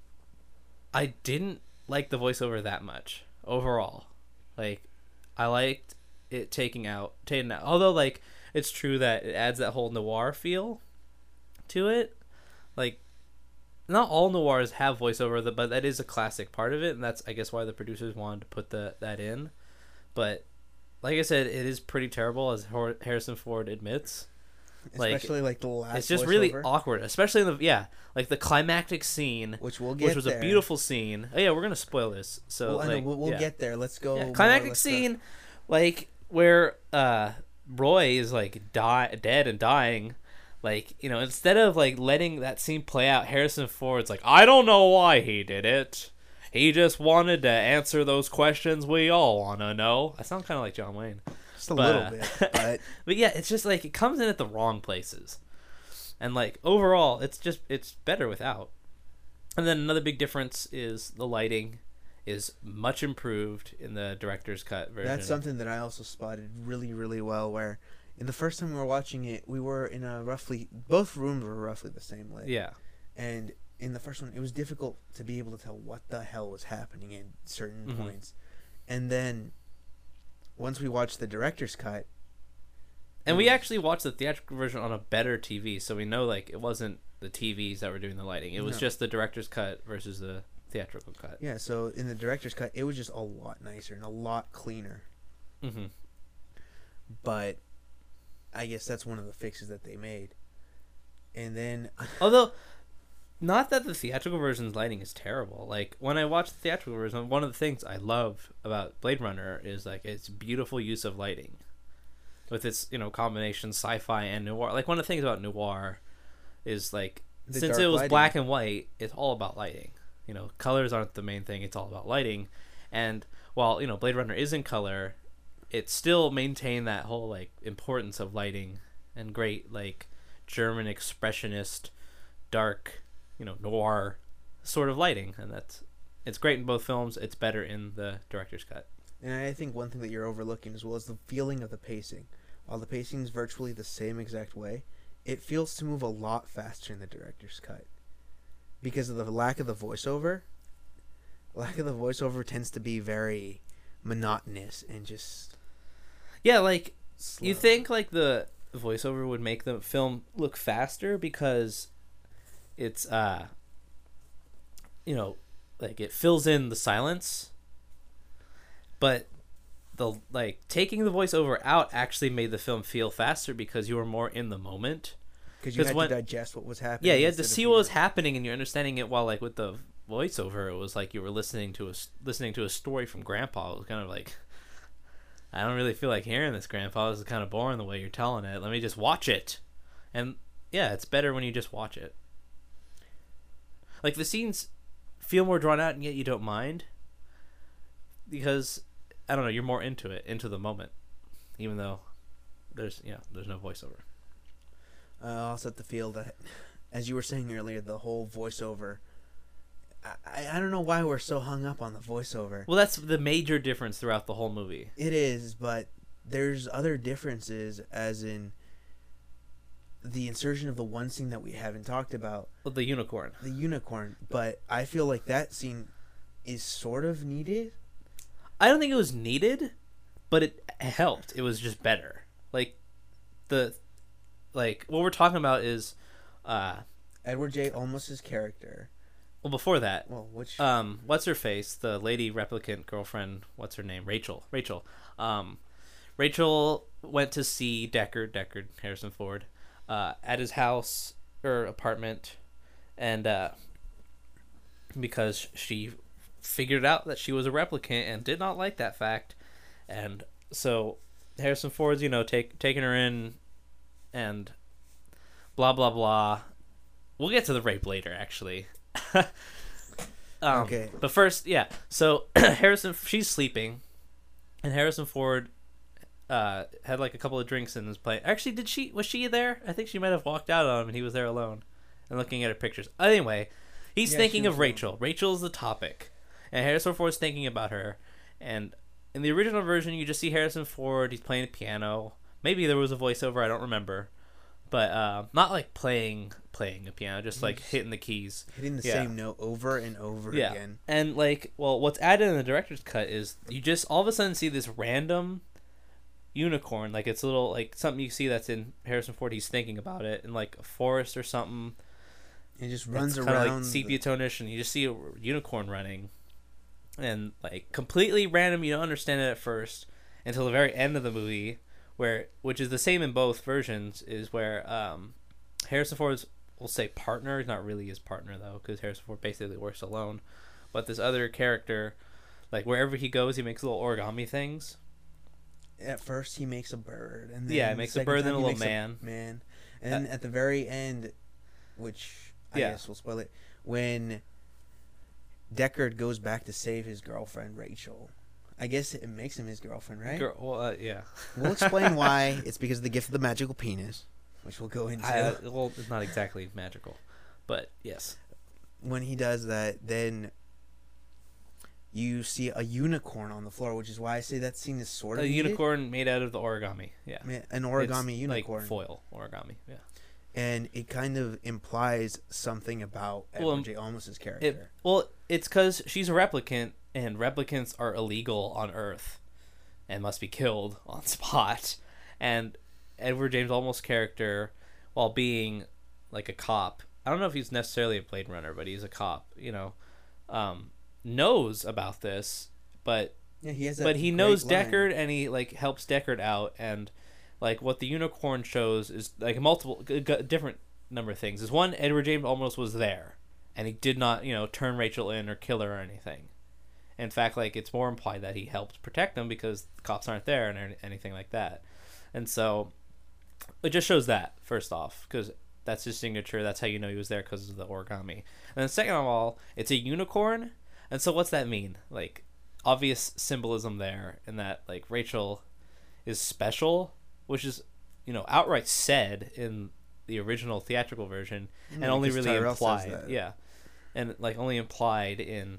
I didn't like the voiceover that much overall. Like, I liked it taken out. Although, like, it's true that it adds that whole noir feel to it. Like, not all noirs have voiceover, but that is a classic part of it, and that's, I guess, why the producers wanted to put that in. But, like I said, it is pretty terrible, as Harrison Ford admits. Especially like the last. It's just voiceover, really awkward, especially in the climactic scene, which we'll get which was there. a beautiful scene. Oh yeah, we're gonna spoil this, so we'll get there. Let's go. Yeah, climactic scene, like where Roy is like dead and dying. Like, instead of like letting that scene play out, Harrison Ford's like, I don't know why he did it. He just wanted to answer those questions we all want to know. I sound kind of like John Wayne. Just a little bit, but but yeah, it's just like it comes in at the wrong places, and like overall, it's better without. And then another big difference is the lighting is much improved in the director's cut version. That's something that I also spotted really, really well. Where in the first time we were watching it, we were in both rooms were roughly the same lit. Yeah, and in the first one, it was difficult to be able to tell what the hell was happening in certain points, and then once we watched the director's cut, and we actually watched the theatrical version on a better TV, so we know like it wasn't the TVs that were doing the lighting; it was just the director's cut versus the theatrical cut. Yeah, so in the director's cut, it was just a lot nicer and a lot cleaner. Mm-hmm. But I guess that's one of the fixes that they made. And then, although, not that the theatrical version's lighting is terrible. Like, when I watched the theatrical version, one of the things I love about Blade Runner is like its beautiful use of lighting, with its combination sci-fi and noir. Like, one of the things about noir is like, since it was black and white, it's all about lighting. colors aren't the main thing. It's all about lighting. And while, Blade Runner is in color, it still maintained that whole, like, importance of lighting and great, like, German expressionist, dark, noir sort of lighting. And it's great in both films. It's better in the director's cut. And I think one thing that you're overlooking as well is the feeling of the pacing. While the pacing is virtually the same exact way, it feels to move a lot faster in the director's cut. Because of the lack of the voiceover. Lack of the voiceover tends to be very monotonous and just... Yeah, like, slow. you think, like, the voiceover would make the film look faster because it's, like, it fills in the silence. But taking the voiceover out actually made the film feel faster because you were more in the moment. Because you had to digest what was happening. Yeah, you had to see what was happening, and you're understanding it. While, like, with the voiceover, it was like you were listening to a story from Grandpa. It was kind of like, I don't really feel like hearing this, Grandpa. This is kind of boring the way you're telling it. Let me just watch it. And yeah, it's better when you just watch it. Like, the scenes feel more drawn out, and yet you don't mind because, I don't know, you're more into it, into the moment, even though there's no voiceover. I also have to feel that, as you were saying earlier, the whole voiceover. I don't know why we're so hung up on the voiceover. Well, that's the major difference throughout the whole movie. It is, but there's other differences, as in the insertion of the one scene that we haven't talked about. Well, the unicorn. The unicorn, but I feel like that scene is sort of needed. I don't think it was needed, but it helped. It was just better. What we're talking about is Edward J. Olmos's character. Well, before that, what's her face? The lady replicant girlfriend. What's her name? Rachel. Rachel went to see Deckard Harrison Ford, at his house or apartment, and because she figured out that she was a replicant and did not like that fact, and so Harrison Ford's taking her in, and blah blah blah. We'll get to the rape later, actually. Okay. But first, yeah. So she's sleeping, and Harrison Ford had like a couple of drinks in his plate. Actually, was she there? I think she might have walked out on him, and he was there alone and looking at her pictures. Anyway, he's thinking of Rachel. Rachel's the topic, and Harrison Ford's thinking about her. And in the original version, you just see Harrison Ford. He's playing a piano. Maybe there was a voiceover. I don't remember. But not like playing a piano, just like hitting the keys. Hitting the same note over and over again. And what's added in the director's cut is you just all of a sudden see this random unicorn. Like, it's a little, like, something you see that's in Harrison Ford. He's thinking about it in, like, a forest or something. It just runs it's around. Like sepia tone-ish, and you just see a unicorn running. And, like, completely random. You don't understand it at first until the very end of the movie, which is the same in both versions, is where Harrison Ford's, we'll say, partner, is not really his partner though, because Harrison Ford basically works alone, but this other character, like, wherever he goes, he makes little origami things. At first he makes a bird, and then he makes a bird and a little man. And then at the very end, which I guess we'll spoil it, when Deckard goes back to save his girlfriend Rachel, I guess it makes him his girlfriend, right? Yeah. We'll explain why. It's because of the gift of the magical penis, which we'll go into. It's not exactly magical, but yes. When he does that, then you see a unicorn on the floor, which is why I say that scene is sort of a unicorn made out of the origami. Yeah, an origami unicorn, like foil origami. Yeah, and it kind of implies something about Edward J. Olmos's character. It's because she's a replicant. And replicants are illegal on Earth and must be killed on spot. And Edward James Olmos' character, while being like a cop, I don't know if he's necessarily a Blade Runner, but he's a cop, knows about this, but he knows Deckard, and he like helps Deckard out. And like what the unicorn shows is like multiple different number of things. Is one, Edward James Olmos was there, and he did not turn Rachel in or kill her or anything. In fact, like, it's more implied that he helped protect them because the cops aren't there and anything like that. And so it just shows that, first off, because That's his signature. That's how you know he was there, because of the origami. And then second of all, it's a unicorn. And so what's that mean? Like, obvious symbolism there in that, like, Rachel is special, which is, outright said in the original theatrical version, and only because really Tyrell says implied. that. Yeah. And, like, only implied in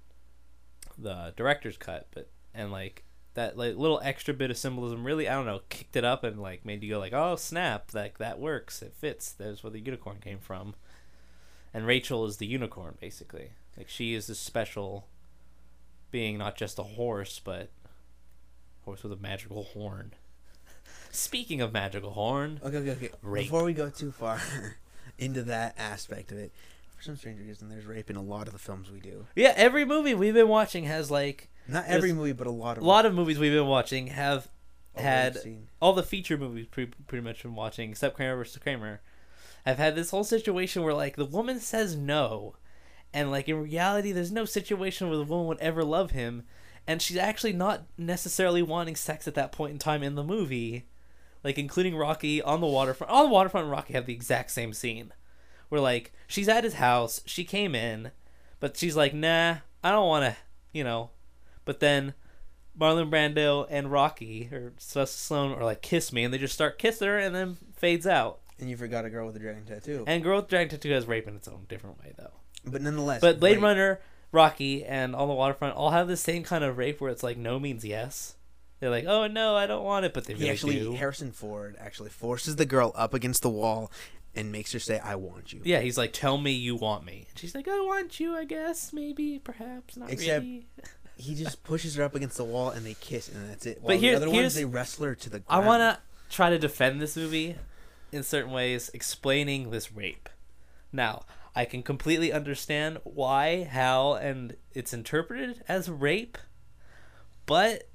the director's cut, and like that, like, little extra bit of symbolism really, I don't know, kicked it up and like made you go like, oh snap, like that works, it fits. There's where the unicorn came from. And Rachel is the unicorn, basically. Like, she is this special being, not just a horse, but a horse with a magical horn. Speaking of magical horn, Okay. Rape. Before we go too far into that aspect of it, for some strange reason, there's rape in a lot of the films we do. yeah, every movie we've been watching has like Not every There's movie, but a lot a of lot of movies we've been watching have a had rape scene. all the feature movies pretty much been watching, except Kramer vs. Kramer, have had this whole situation where like the woman says no, and like in reality there's no situation where the woman would ever love him, and she's actually not necessarily wanting sex at that point in time in the movie, like including Rocky on the waterfront. On the waterfront and Rocky have the exact same scene, where like she's at his house, she came in, but she's like, nah, I don't want to, but then Marlon Brando and Rocky or Sylvester Stallone are like, kiss me, and they just start kissing her and then fades out. And you forgot a girl with a dragon tattoo. And Girl with Dragon Tattoo has rape in its own different way, though. But nonetheless. But Blade rape- Runner, Rocky, and On the Waterfront all have the same kind of rape where it's like no means yes. They're like, oh no, I don't want it, but they really do. Harrison Ford actually forces the girl up against the wall and makes her say, I want you. Yeah, he's like, tell me you want me. And she's like, I want you, I guess, maybe, perhaps, not Except- really. He just pushes her up against the wall and they kiss and that's it. But While the here's- other here's- ones, they wrestle her to the I ground. want to try to defend this movie in certain ways, explaining this rape. Now, I can completely understand why, how, and it's interpreted as rape, but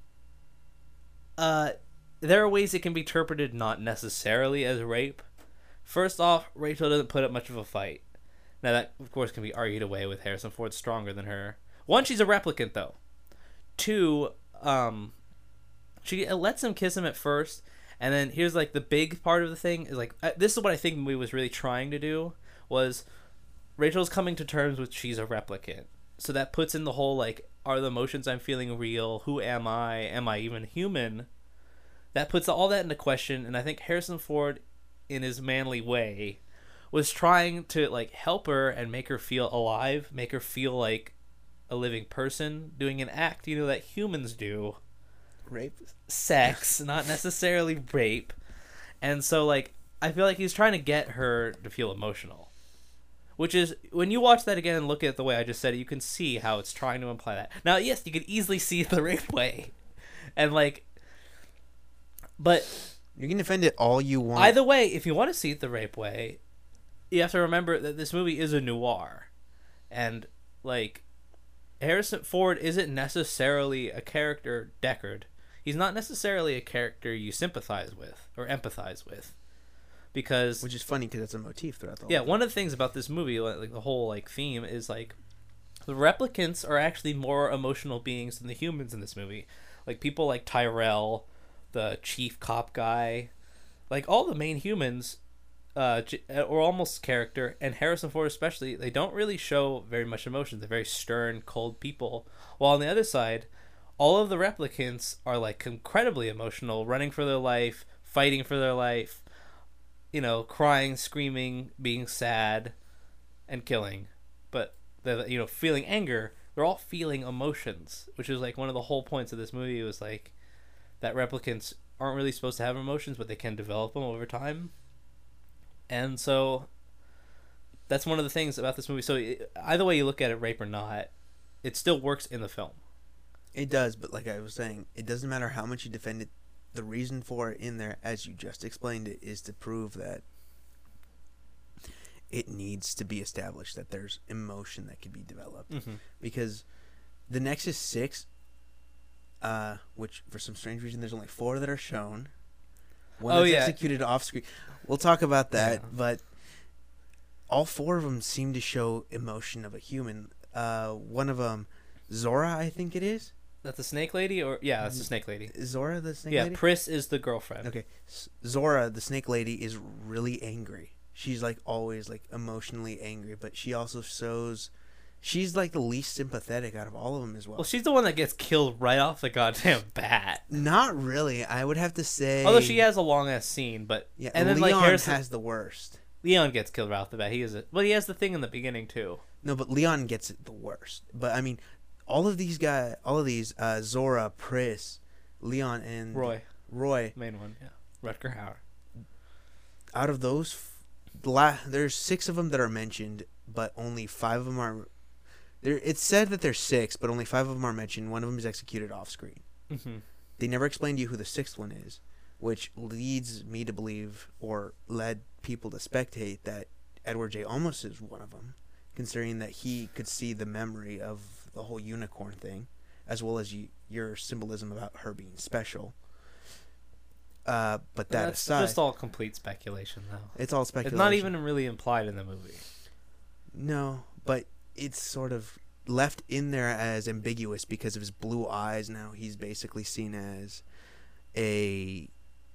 there are ways it can be interpreted not necessarily as rape. First off, Rachel doesn't put up much of a fight. Now, that, of course, can be argued away with Harrison Ford stronger than her. One, she's a replicant, though. Two, she lets him kiss him at first, and then here's like the big part of the thing is like, this is what I think the movie was really trying to do, was Rachel's coming to terms with she's a replicant. So that puts in the whole like, are the emotions I'm feeling real? Who am I? Am I even human? That puts all that into question, and I think Harrison Ford, in his manly way, was trying to like help her and make her feel alive, make her feel like a living person doing an act, that humans do. Rape? Sex, not necessarily rape. And so like I feel like he's trying to get her to feel emotional. Which is, when you watch that again and look at it the way I just said it, you can see how it's trying to imply that. Now, yes, you could easily see the rape way. And like, but You can defend it all you want. either way, if you want to see it the rape way, you have to remember that this movie is a noir. And like, Harrison Ford isn't necessarily a character, Deckard. He's not necessarily a character you sympathize with or empathize with, because Which is funny because it's a motif throughout the whole thing. one of the things about this movie, like the whole like theme, is like the replicants are actually more emotional beings than the humans in this movie. Like people like Tyrell, the chief cop guy, like all the main humans, or almost character, and Harrison Ford especially, they don't really show very much emotion. They're very stern, cold people. While on the other side, all of the replicants are like incredibly emotional, running for their life, fighting for their life, crying, screaming, being sad, and killing. But they're, feeling anger. They're all feeling emotions, which is like one of the whole points of this movie, was like that replicants aren't really supposed to have emotions, but they can develop them over time. And so that's one of the things about this movie. So either way you look at it, rape or not, it still works in the film. It does, but like I was saying, it doesn't matter how much you defend it. The reason for it in there, as you just explained it, is to prove that it needs to be established that there's emotion that can be developed. Mm-hmm. Because the Nexus 6, which for some strange reason there's only 4 that are shown. One that's executed off screen. We'll talk about that, but all 4 of them seem to show emotion of a human. One of them, Zora, I think it is. That's the snake lady? Or yeah, that's the snake lady. Is Zora the snake Yeah, lady? Pris is the girlfriend. Okay. Zora, the snake lady, is really angry. she's like always like emotionally angry, but she also shows she's like the least sympathetic out of all of them as well. Well, she's the one that gets killed right off the goddamn bat. Not really. I would have to say. Although she has a long ass scene, but Yeah, and then Leon like Harrison has the worst. Leon gets killed right off the bat. He has the thing in the beginning too. No, but Leon gets it the worst. But I mean, all of these, Zora, Pris, Leon, and Roy. Main one, yeah. Rutger Hauer. Out of those, there's 6 of them that are mentioned, but only 5 of them are. It's said that there's 6, but only 5 of them are mentioned. One of them is executed off screen. Mm-hmm. They never explain to you who the 6th one is, which leads me to believe, or led people to spectate, that Edward J. Olmos is one of them, considering that he could see the memory of the whole unicorn thing, as well as your symbolism about her being special. But that's aside, just all complete speculation, though. it's all speculation. It's not even really implied in the movie. No, but it's sort of left in there as ambiguous because of his blue eyes. Now he's basically seen as a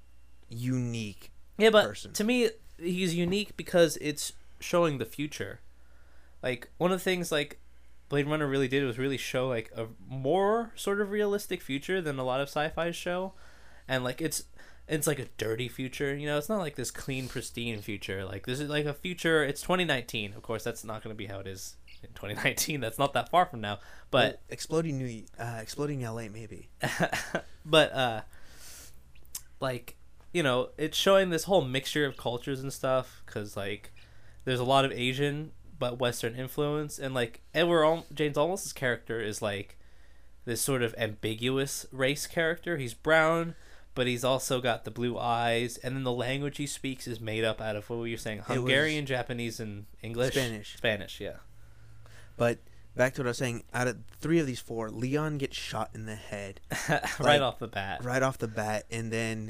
unique person. To me, he's unique because it's showing the future. Like, one of the things like Blade Runner really did was really show like a more sort of realistic future than a lot of sci-fi show, and like it's like a dirty future, you know. It's not like this clean, pristine future. Like, this is like a future. It's 2019, of course. That's not going to be how it is in 2019. That's not that far from now. But exploding LA maybe. But like, you know, it's showing this whole mixture of cultures and stuff, because like there's a lot of Asian but Western influence, and like James Olmos' character is like this sort of ambiguous race character. He's brown, but he's also got the blue eyes, and then the language he speaks is made up out of, what were you saying, Hungarian, Japanese, and English? Spanish, yeah. But back to what I was saying, out of 3 of these 4, Leon gets shot in the head. Right off the bat. Right off the bat, and then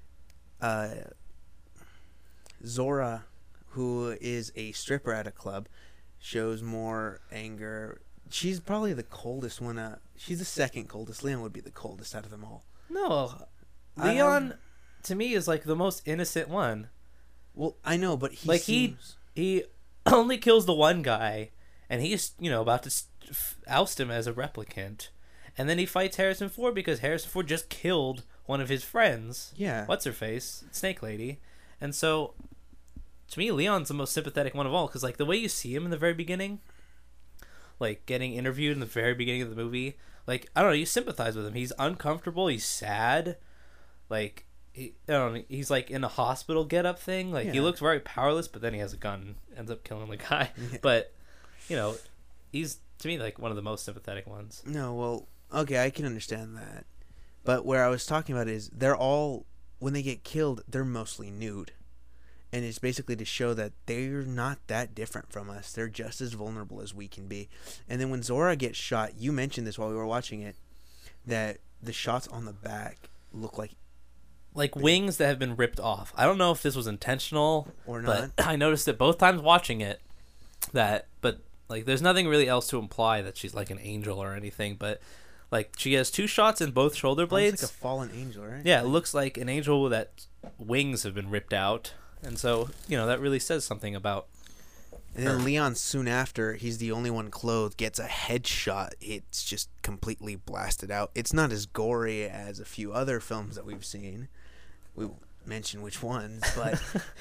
Zora, who is a stripper at a club, shows more anger. She's probably the coldest one. She's the second coldest. Leon would be the coldest out of them all. No, Leon, to me, is like the most innocent one. Well, I know, but he only kills the one guy, and he's, you know, about to oust him as a replicant, and then he fights Harrison Ford because Harrison Ford just killed one of his friends. Yeah. What's her face? Snake Lady. And so, to me, Leon's the most sympathetic one of all, because like the way you see him in the very beginning, like getting interviewed in the very beginning of the movie, like, I don't know, you sympathize with him. He's uncomfortable. He's sad. Like, I don't know, he's like in a hospital get-up thing. Like, he looks very powerless, but then he has a gun and ends up killing the guy. Yeah. But, you know, he's, to me, like one of the most sympathetic ones. No, well, okay, I can understand that. But where I was talking about is they're all, when they get killed, they're mostly nude. And it's basically to show that they're not that different from us. They're just as vulnerable as we can be. And then when Zora gets shot, you mentioned this while we were watching it, that the shots on the back look like wings that have been ripped off. I don't know if this was intentional or not. But I noticed it both times watching it. But like, there's nothing really else to imply that she's like an angel or anything. But like, she has 2 shots in both shoulder blades. It's like a fallen angel, right? Yeah, it looks like an angel that wings have been ripped out. And so, you know, that really says something about And then Leon, soon after, he's the only one clothed, gets a headshot. It's just completely blasted out. It's not as gory as a few other films that we've seen. We won't mention which ones, but...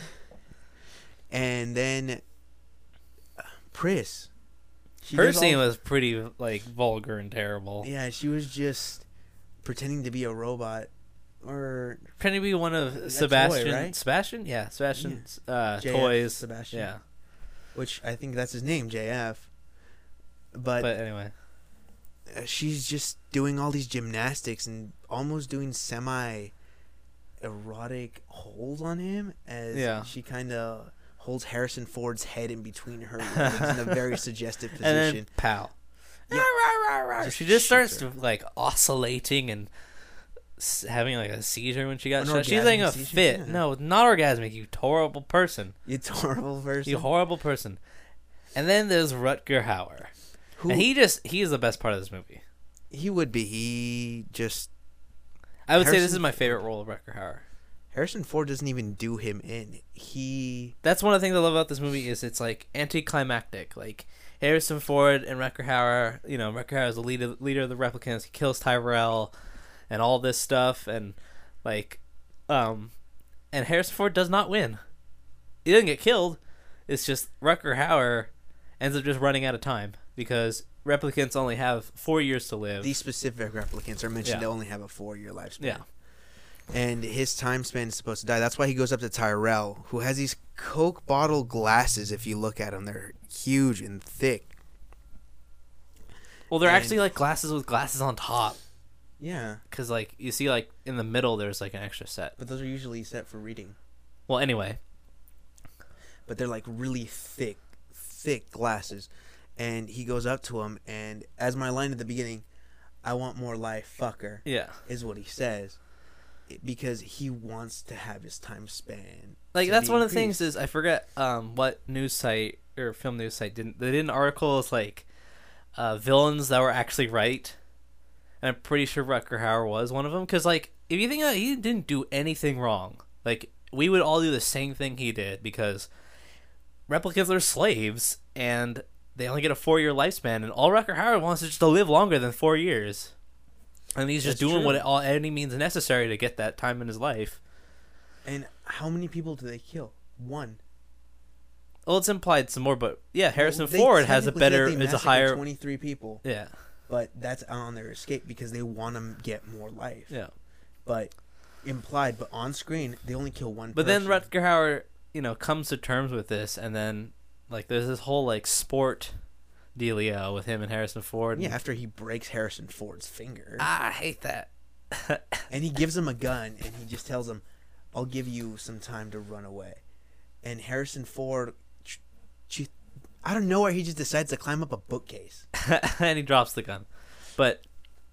And then Pris. Her scene was pretty, like, vulgar and terrible. Yeah, she was just pretending to be a robot. Or pretending to be one of Sebastian. Toy, right? Sebastian? Yeah, Sebastian's JF, toys. Sebastian. Yeah. Which I think that's his name, JF. But anyway. She's just doing all these gymnastics and almost doing semi-erotic holds on him as she kind of holds Harrison Ford's head in between her legs in a very suggestive position. And then, pow. Yeah. She just starts like oscillating and having like a seizure when she got shot. She's having a fit. Yeah. No, not orgasmic, you horrible person. You horrible person. You horrible person. And then there's Rutger Hauer. And he is the best part of this movie. He would be. I would say this is my favorite role of Rutger Hauer. Harrison Ford doesn't even do him in. He That's one of the things I love about this movie is it's like anticlimactic. Like Harrison Ford and Rutger Hauer, Rutger Hauer is the leader of the replicants. He kills Tyrell and all this stuff, and like, and Harrison Ford does not win. He doesn't get killed. It's just Rutger Hauer ends up just running out of time because replicants only have 4 years to live. these specific replicants are mentioned Yeah. to only have a 4-year lifespan. Yeah. And his time span is supposed to die. That's why he goes up to Tyrell, who has these Coke bottle glasses. If you look at them, they're huge and thick. Well, they're And- actually like glasses with glasses on top. Yeah, Because, like, you see, like, in the middle, there's, like, an extra set. but those are usually set for reading. Well, anyway. But they're like really thick glasses. And he goes up to him, and as my line at the beginning, "I want more life, fucker," Yeah. is what he says. Because he wants to have his time span. Like, to that's be one of the things increased. is, I forget what news site or film news site they did an article is, like, villains that were actually right. And I'm pretty sure Rutger Hauer was one of them. Because, like, if you think about it, he didn't do anything wrong. Like, we would all do the same thing he did because replicants are slaves and they only get a 4-year lifespan. And all Rutger Hauer wants is just to live longer than 4 years. And he's just That's doing true. what any means necessary to get that time in his life. And how many people do they kill? One. Well, it's implied some more, but yeah, Harrison They Ford has a technically better, said they is a massacred higher, 23 people, yeah, but that's on their escape because they want to get more life. yeah. But implied, but on screen, they only kill one But person. then Rutger Hauer, comes to terms with this, and then like there's this whole like sport dealio with him and Harrison Ford. Yeah, and- after he breaks Harrison Ford's finger. I hate that. And he gives him a gun, and he just tells him, "I'll give you some time to run away." And Harrison Ford, out of nowhere, he just decides to climb up a bookcase. And he drops the gun, but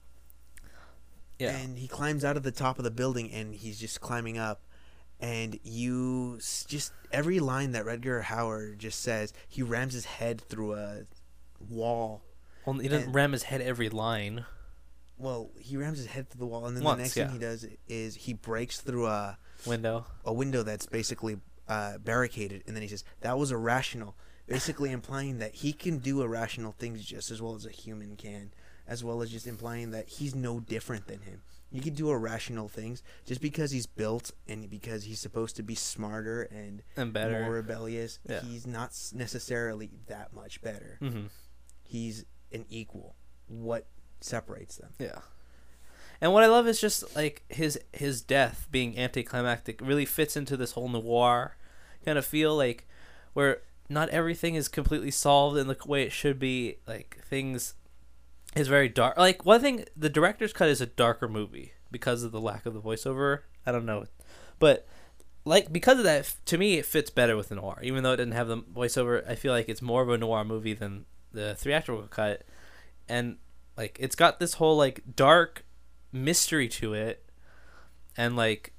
yeah, And he climbs out of the top of the building, and he's just climbing up. And just every line that Rutger Hauer just says, he rams his head through a wall. well, he doesn't and- ram his head every line. Well, he rams his head through the wall, and then Once, the next yeah. thing he does is he breaks through a Window. window that's basically barricaded, and then he says, "That was irrational," basically implying that he can do irrational things just as well as a human can, as well as just implying that he's no different than him. He can do irrational things just because he's built and because he's supposed to be smarter and better. more rebellious. Yeah. He's not necessarily that much better. Mm-hmm. He's an equal. What separates them? Yeah. And what I love is just like his death being anticlimactic really fits into this whole noir kind of feel, like where not everything is completely solved in the way it should be. Like things is very dark. Like one thing, the director's cut is a darker movie because of the lack of the voiceover. I don't know, but like because of that, to me it fits better with the noir. Even though it didn't have the voiceover, I feel like it's more of a noir movie than the theatrical cut. And like it's got this whole like dark mystery to it, and like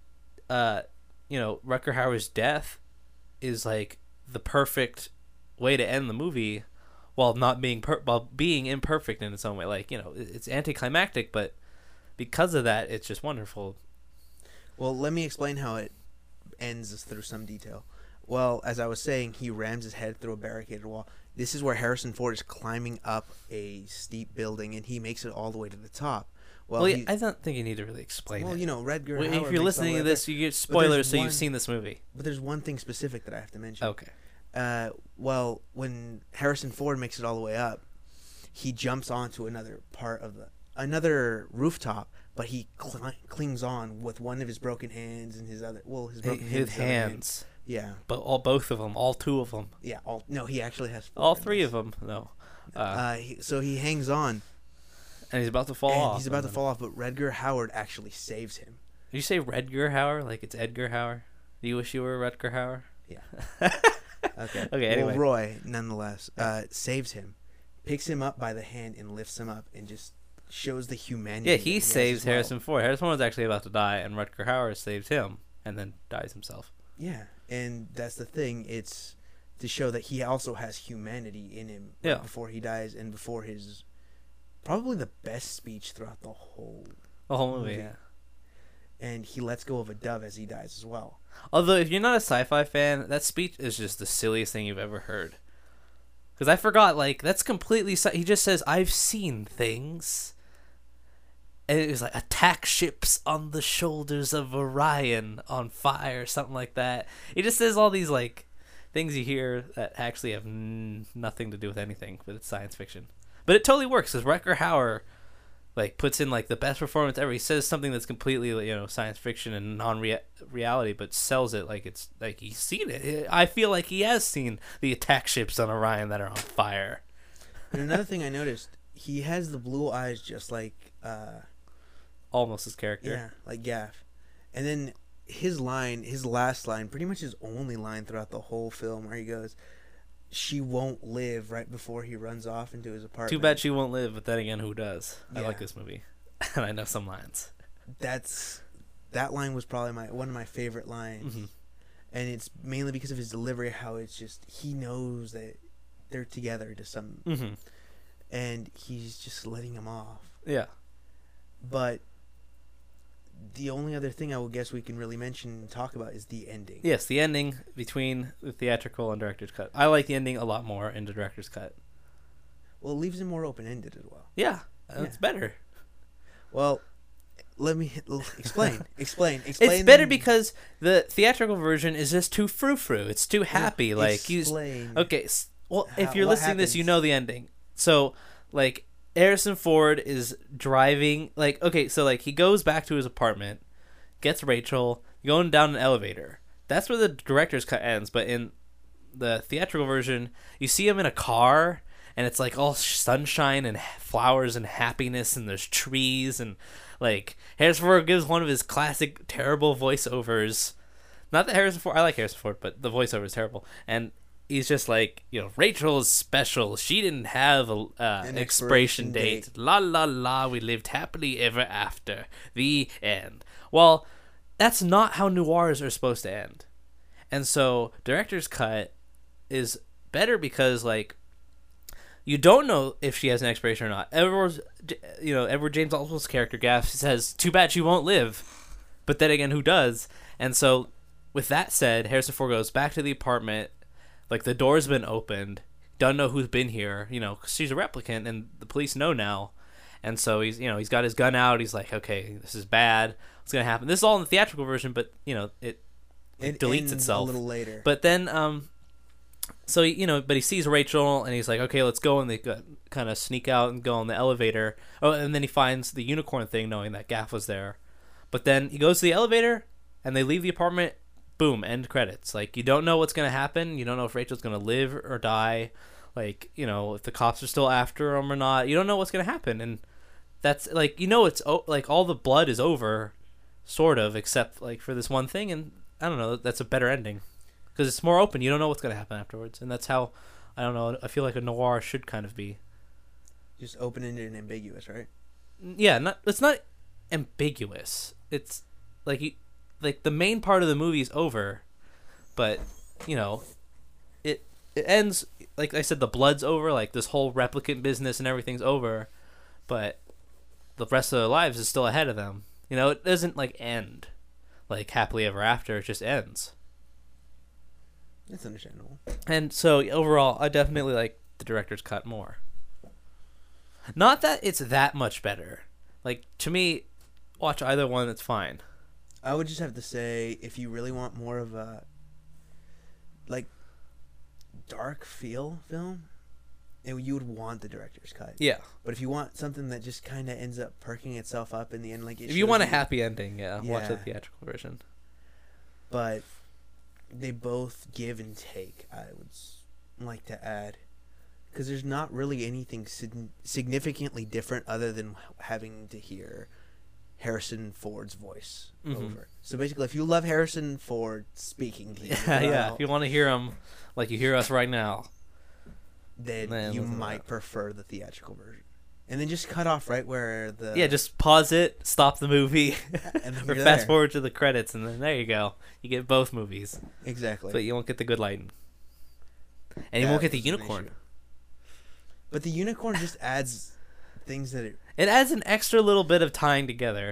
Rutger Hauer's death is like the perfect way to end the movie while not being while being imperfect in its own way. Like it's anticlimactic, but because of that it's just wonderful. Well, let me explain how it ends through some detail. Well, as I was saying, he rams his head through a barricaded wall. This is where Harrison Ford is climbing up a steep building, and he makes it all the way to the top. Well, I don't think you need to really explain it. Rutger Well, Hauer if makes you're all listening to that this, there. you get spoilers, so one- you've seen this movie. But there's one thing specific that I have to mention. Okay. Well, when Harrison Ford makes it all the way up, he jumps onto another rooftop, but he clings on with one of his broken hands and his broken His other hand. hands, Yeah, but both of them, all two of them, yeah. He actually has all four three hands. of them. No, So he hangs on, and he's about to fall and off. he's about to and fall off, but Rutger Hauer actually saves him. Did you say Rutger Hauer like it's Edgar Hauer? Do you wish you were Rutger Hauer? Yeah. Okay. Okay, anyway. Well, Roy, nonetheless, saves him, picks him up by the hand, and lifts him up, and just shows the humanity. Yeah, that he has saves as well. Harrison Ford. Harrison Ford was actually about to die, and Rutger Hauer saves him, and then dies himself. Yeah, and that's the thing. It's to show that he also has humanity in him Yeah. before he dies and before his probably the best speech throughout the whole The whole movie, Movie. yeah. and he lets go of a dove as he dies as well. Although, if you're not a sci-fi fan, that speech is just the silliest thing you've ever heard. Because I forgot, like, that's completely... He just says, I've seen things. And it was like, attack ships on the shoulders of Orion on fire, something like that. He just says all these, like, things you hear that actually have nothing to do with anything, but it's science fiction. But it totally works, because Rutger Hauer, like, puts in, like, the best performance ever. He says something that's completely, you know, science fiction and non-reality, but sells it like it's, like, he's seen it. I feel like he has seen the attack ships on Orion that are on fire. And another thing I noticed, he has the blue eyes just like... Almost his character. Yeah, like Gaff. And then his last line, pretty much his only line throughout the whole film, where he goes, "She won't live," right before he runs off into his apartment. Too bad she won't live, but then again, who does? I Yeah. like this movie. And I know some lines. That line was probably one of my favorite lines. Mm-hmm. And it's mainly because of his delivery, how it's just, he knows that they're together to some... Mm-hmm. And he's just letting him off. Yeah. But the only other thing I would guess we can really mention and talk about is the ending. Yes, the ending between the theatrical and director's cut. I like the ending a lot more in the director's cut. Well, it leaves it more open-ended as well. Yeah, it's better. Well, let me explain. Explain. It's better because the theatrical version is just too frou-frou. It's too happy. Yeah, like explain. Okay, well, if you're what listening to this, you happens. know the ending. So, like, Harrison Ford is driving, like, okay, so, like, he goes back to his apartment, gets Rachel, going down an elevator. That's where the director's cut ends, but in the theatrical version, you see him in a car, and it's, like, all sunshine and flowers and happiness, and there's trees, and, like, Harrison Ford gives one of his classic terrible voiceovers. Not that Harrison Ford, I like Harrison Ford, but the voiceover is terrible, and he's just like, you know, Rachel is special. She didn't have an expiration date. La la la, we lived happily ever after. The end. Well, that's not how noirs are supposed to end. And so, director's cut is better because, like, you don't know if she has an expiration or not. Edward James Olmos's character, Gaff, says, too bad she won't live. But then again, who does? And so, with that said, Harrison Ford goes back to the apartment. Like, the door's been opened. Doesn't know who's been here, you know, 'cause she's a replicant, and the police know now. And so he's got his gun out. He's like, okay, this is bad. What's gonna happen? This is all in the theatrical version, but you know, it deletes itself a little later. But then, so but he sees Rachel, and he's like, okay, let's go. And they kind of sneak out and go on the elevator. Oh, and then he finds the unicorn thing, knowing that Gaff was there. But then he goes to the elevator, and they leave the apartment. Boom, end credits. Like, you don't know what's going to happen. You don't know if Rachel's going to live or die. Like, you know, if the cops are still after him or not. You don't know what's going to happen. And that's, like, you know, it's, like, all the blood is over, sort of, except, like, for this one thing. And, I don't know, that's a better ending. Because it's more open. You don't know what's going to happen afterwards. And that's how, I don't know, I feel like a noir should kind of be. Just open-ended and ambiguous, right? Yeah, it's not ambiguous. It's, like the main part of the movie is over, but you know, it ends, like I said, the blood's over, like this whole replicant business and everything's over, but the rest of their lives is still ahead of them. You know, it doesn't like end like happily ever after. It just ends. That's understandable. And so overall, I definitely like the director's cut more. Not that it's that much better. Like, to me, watch either one. It's fine. I would just have to say, if you really want more of a, like, dark feel film, you would want the director's cut. Yeah. But if you want something that just kind of ends up perking itself up in the end, like If you want a happy ending, watch the Yeah. theatrical version. But they both give and take, I would like to add. Because there's not really anything significantly different other than having to hear Harrison Ford's voice over. So basically, if you love Harrison Ford speaking to you, Yeah. If you want to hear them like you hear us right now, then Man, you listen to might that. prefer the theatrical version. And then just cut off right where the... just pause it, stop the movie, And then or you're fast there. forward to the credits, and then there you go. You get both movies, Exactly. but you won't get the good lighting, and you That won't get the was an unicorn. issue. But the unicorn just adds things that It adds an extra little bit of tying together.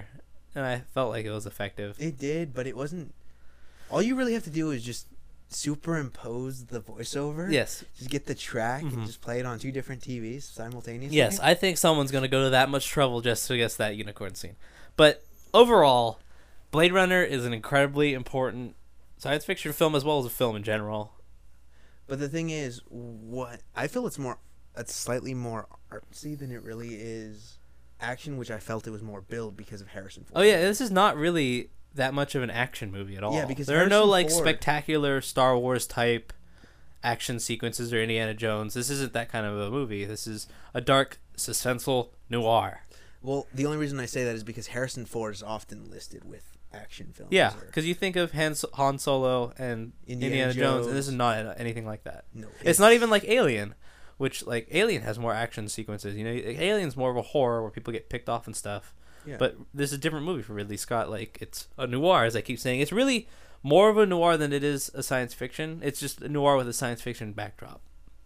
and I felt like it was effective. It did, but it wasn't. All you really have to do is just superimpose the voiceover. Yes. Just get the track and just play it on 2 different TVs simultaneously. Yes, I think someone's going to go to that much trouble just to guess that unicorn scene. But overall, Blade Runner is an incredibly important science fiction film as well as a film in general. But the thing is, what I feel it's slightly more artsy than it really is action, which I felt it was more build because of Harrison Ford. Oh yeah, this is not really that much of an action movie at all. Yeah, because there are no Harrison Ford- spectacular Star Wars type action sequences or Indiana Jones. This isn't that kind of a movie. This is a dark, suspenseful noir. Well, the only reason I say that is because Harrison Ford is often listed with action films. Yeah, or- because you think of Han Solo and Indiana Jones, and this is not anything like that. No, It's not even like Alien, which like Alien has more action sequences. Alien's more of a horror where people get picked off and stuff. Yeah. But this is a different movie for Ridley Scott. Like it's a noir, as I keep saying. It's really more of a noir than it is a science fiction. It's just a noir with a science fiction backdrop.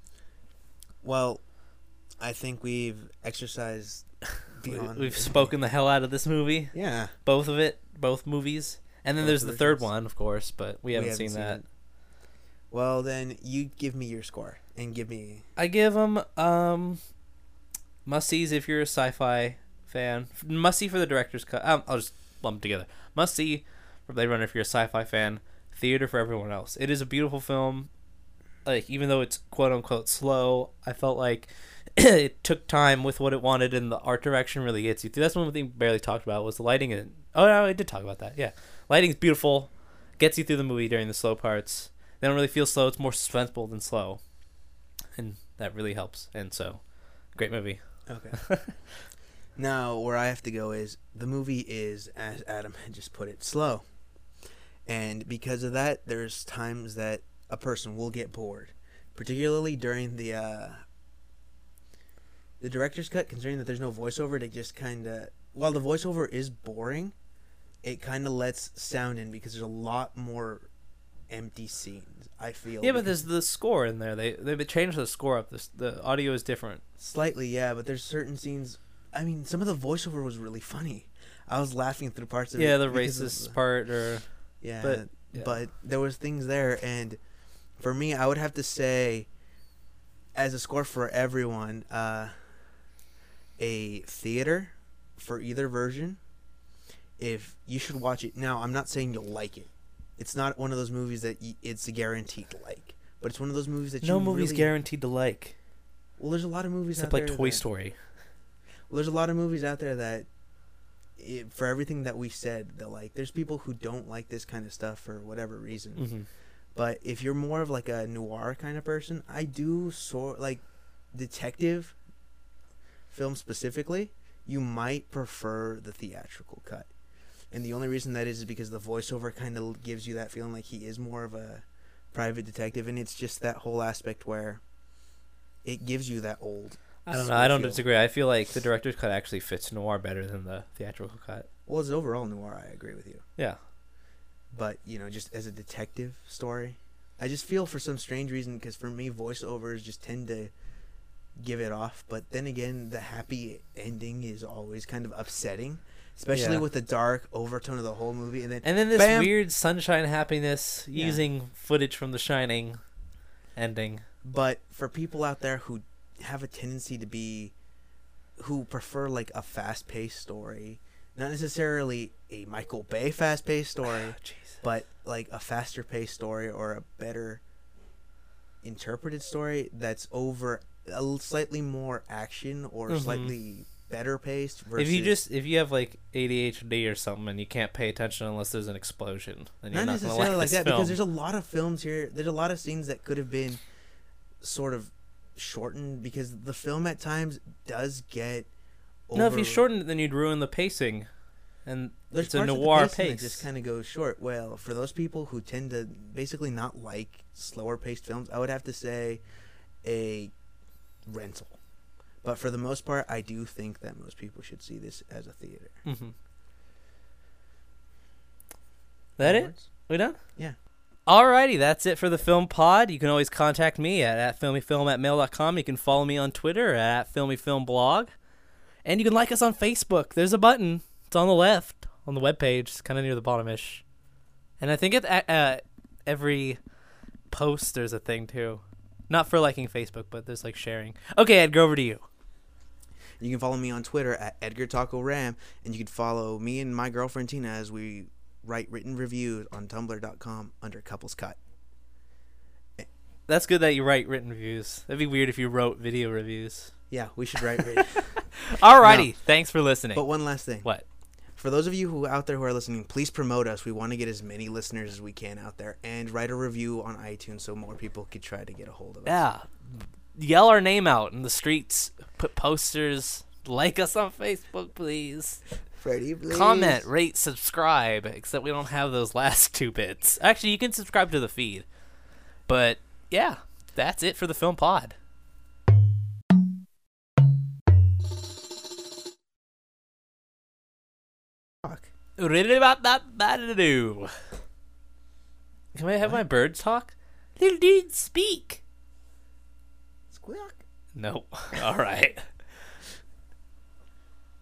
Well, I think we've exercised beyond. We've spoken the hell out of this movie. Yeah. Both movies. And then Both there's the third versions. one, of course, but we haven't seen that. it. Well, then you give me your score and give me. I give them must-sees if you're a sci-fi fan. Must-see for the director's cut. I'll just lump them together. Must-see for Blade Runner if you're a sci-fi fan. Theater for everyone else. It is a beautiful film. Like, even though it's quote-unquote slow, I felt like it took time with what it wanted, and the art direction really gets you through. That's one thing we barely talked about was the lighting. Oh, no, I did talk about that, yeah. Lighting's beautiful. Gets you through the movie during the slow parts. They don't really feel slow. It's more suspenseful than slow. And that really helps. And so, great movie. Okay. Now, where I have to go is the movie is, as Adam had just put it, slow. And because of that, there's times that a person will get bored, particularly during the director's cut. Considering that there's no voiceover, they just kind of, while the voiceover is boring, it kind of lets sound in because there's a lot more empty scenes, I feel. Yeah, but there's the score in there. They've changed the score up. The audio is different. Slightly, yeah, but there's certain scenes. I mean, some of the voiceover was really funny. I was laughing through parts of it. Yeah, the because of racist part, or yeah, but, yeah. but there was things there, and for me, I would have to say, as a score for everyone, a theater for either version. If you should watch it now, I'm not saying you'll like it. It's not one of those movies that it's a guaranteed like, but it's one of those movies that no you movie's really, guaranteed to like. Well, there's a lot of movies Except out like there Toy that- Story. Well, there's a lot of movies out there that, for everything that we said, they're like, there's people who don't like this kind of stuff for whatever reason. Mm-hmm. But if you're more of like a noir kind of person, I do like detective film specifically, you might prefer the theatrical cut. And the only reason that is because the voiceover kind of gives you that feeling like he is more of a private detective, and it's just that whole aspect where it gives you that old. I don't know. I don't feel. disagree. I feel like the director's cut actually fits noir better than the theatrical cut. Well, it's overall noir. I agree with you. Yeah. But, just as a detective story, I just feel for some strange reason, because for me, voiceovers just tend to give it off. But then again, the happy ending is always kind of upsetting, especially Yeah. with the dark overtone of the whole movie. And And then this bam! weird sunshine happiness Yeah. using footage from The Shining ending. But for people out there who have a tendency to be, who prefer like a fast-paced story, not necessarily a Michael Bay fast-paced story, but like a faster-paced story or a better interpreted story that's over slightly more action or Mhm. slightly better paced. Versus, If you have like ADHD or something and you can't pay attention unless there's an explosion, then you're not not, gonna necessarily like like this that, film. because there's a lot of films here. There's a lot of scenes that could have been sort of shortened, because the film at times does get over. No, if you shortened it, then you'd ruin the pacing, and There's it's a parts of the noir pacing that pace. just kind of goes short. Well, for those people who tend to basically not like slower paced films, I would have to say a rental. But for the most part, I do think that most people should see this as a theater. Mm-hmm. That it? Onwards? We done? Yeah. Alrighty, that's it for the Film Pod. You can always contact me at filmyfilm@mail.com. You can follow me on Twitter at filmyfilmblog. And you can like us on Facebook. There's a button. It's on the left. on the webpage, kind of near the bottom-ish. And I think at every post there's a thing too. Not for liking Facebook, but there's like sharing. Okay, Edgar, over to you. You can follow me on Twitter at Edgar Taco Ram, and you can follow me and my girlfriend Tina as we write written reviews on Tumblr.com under Couples Cut. That's good that you write written reviews. That'd be weird if you wrote video reviews. Yeah, we should write written. Alrighty, No. thanks for listening. But one last thing. What? For those of you who out there who are listening, please promote us. We want to get as many listeners as we can out there, and write a review on iTunes so more people could try to get a hold of us. Yeah. Yell our name out in the streets. Put posters. Like us on Facebook, please. Freddie, please. Comment, rate, subscribe. Except we don't have those last 2 bits. Actually, you can subscribe to the feed. But, yeah. That's it for the Film Pod. Fuck. Can I have my birds talk? Little dudes speak. Squawk. No. All right.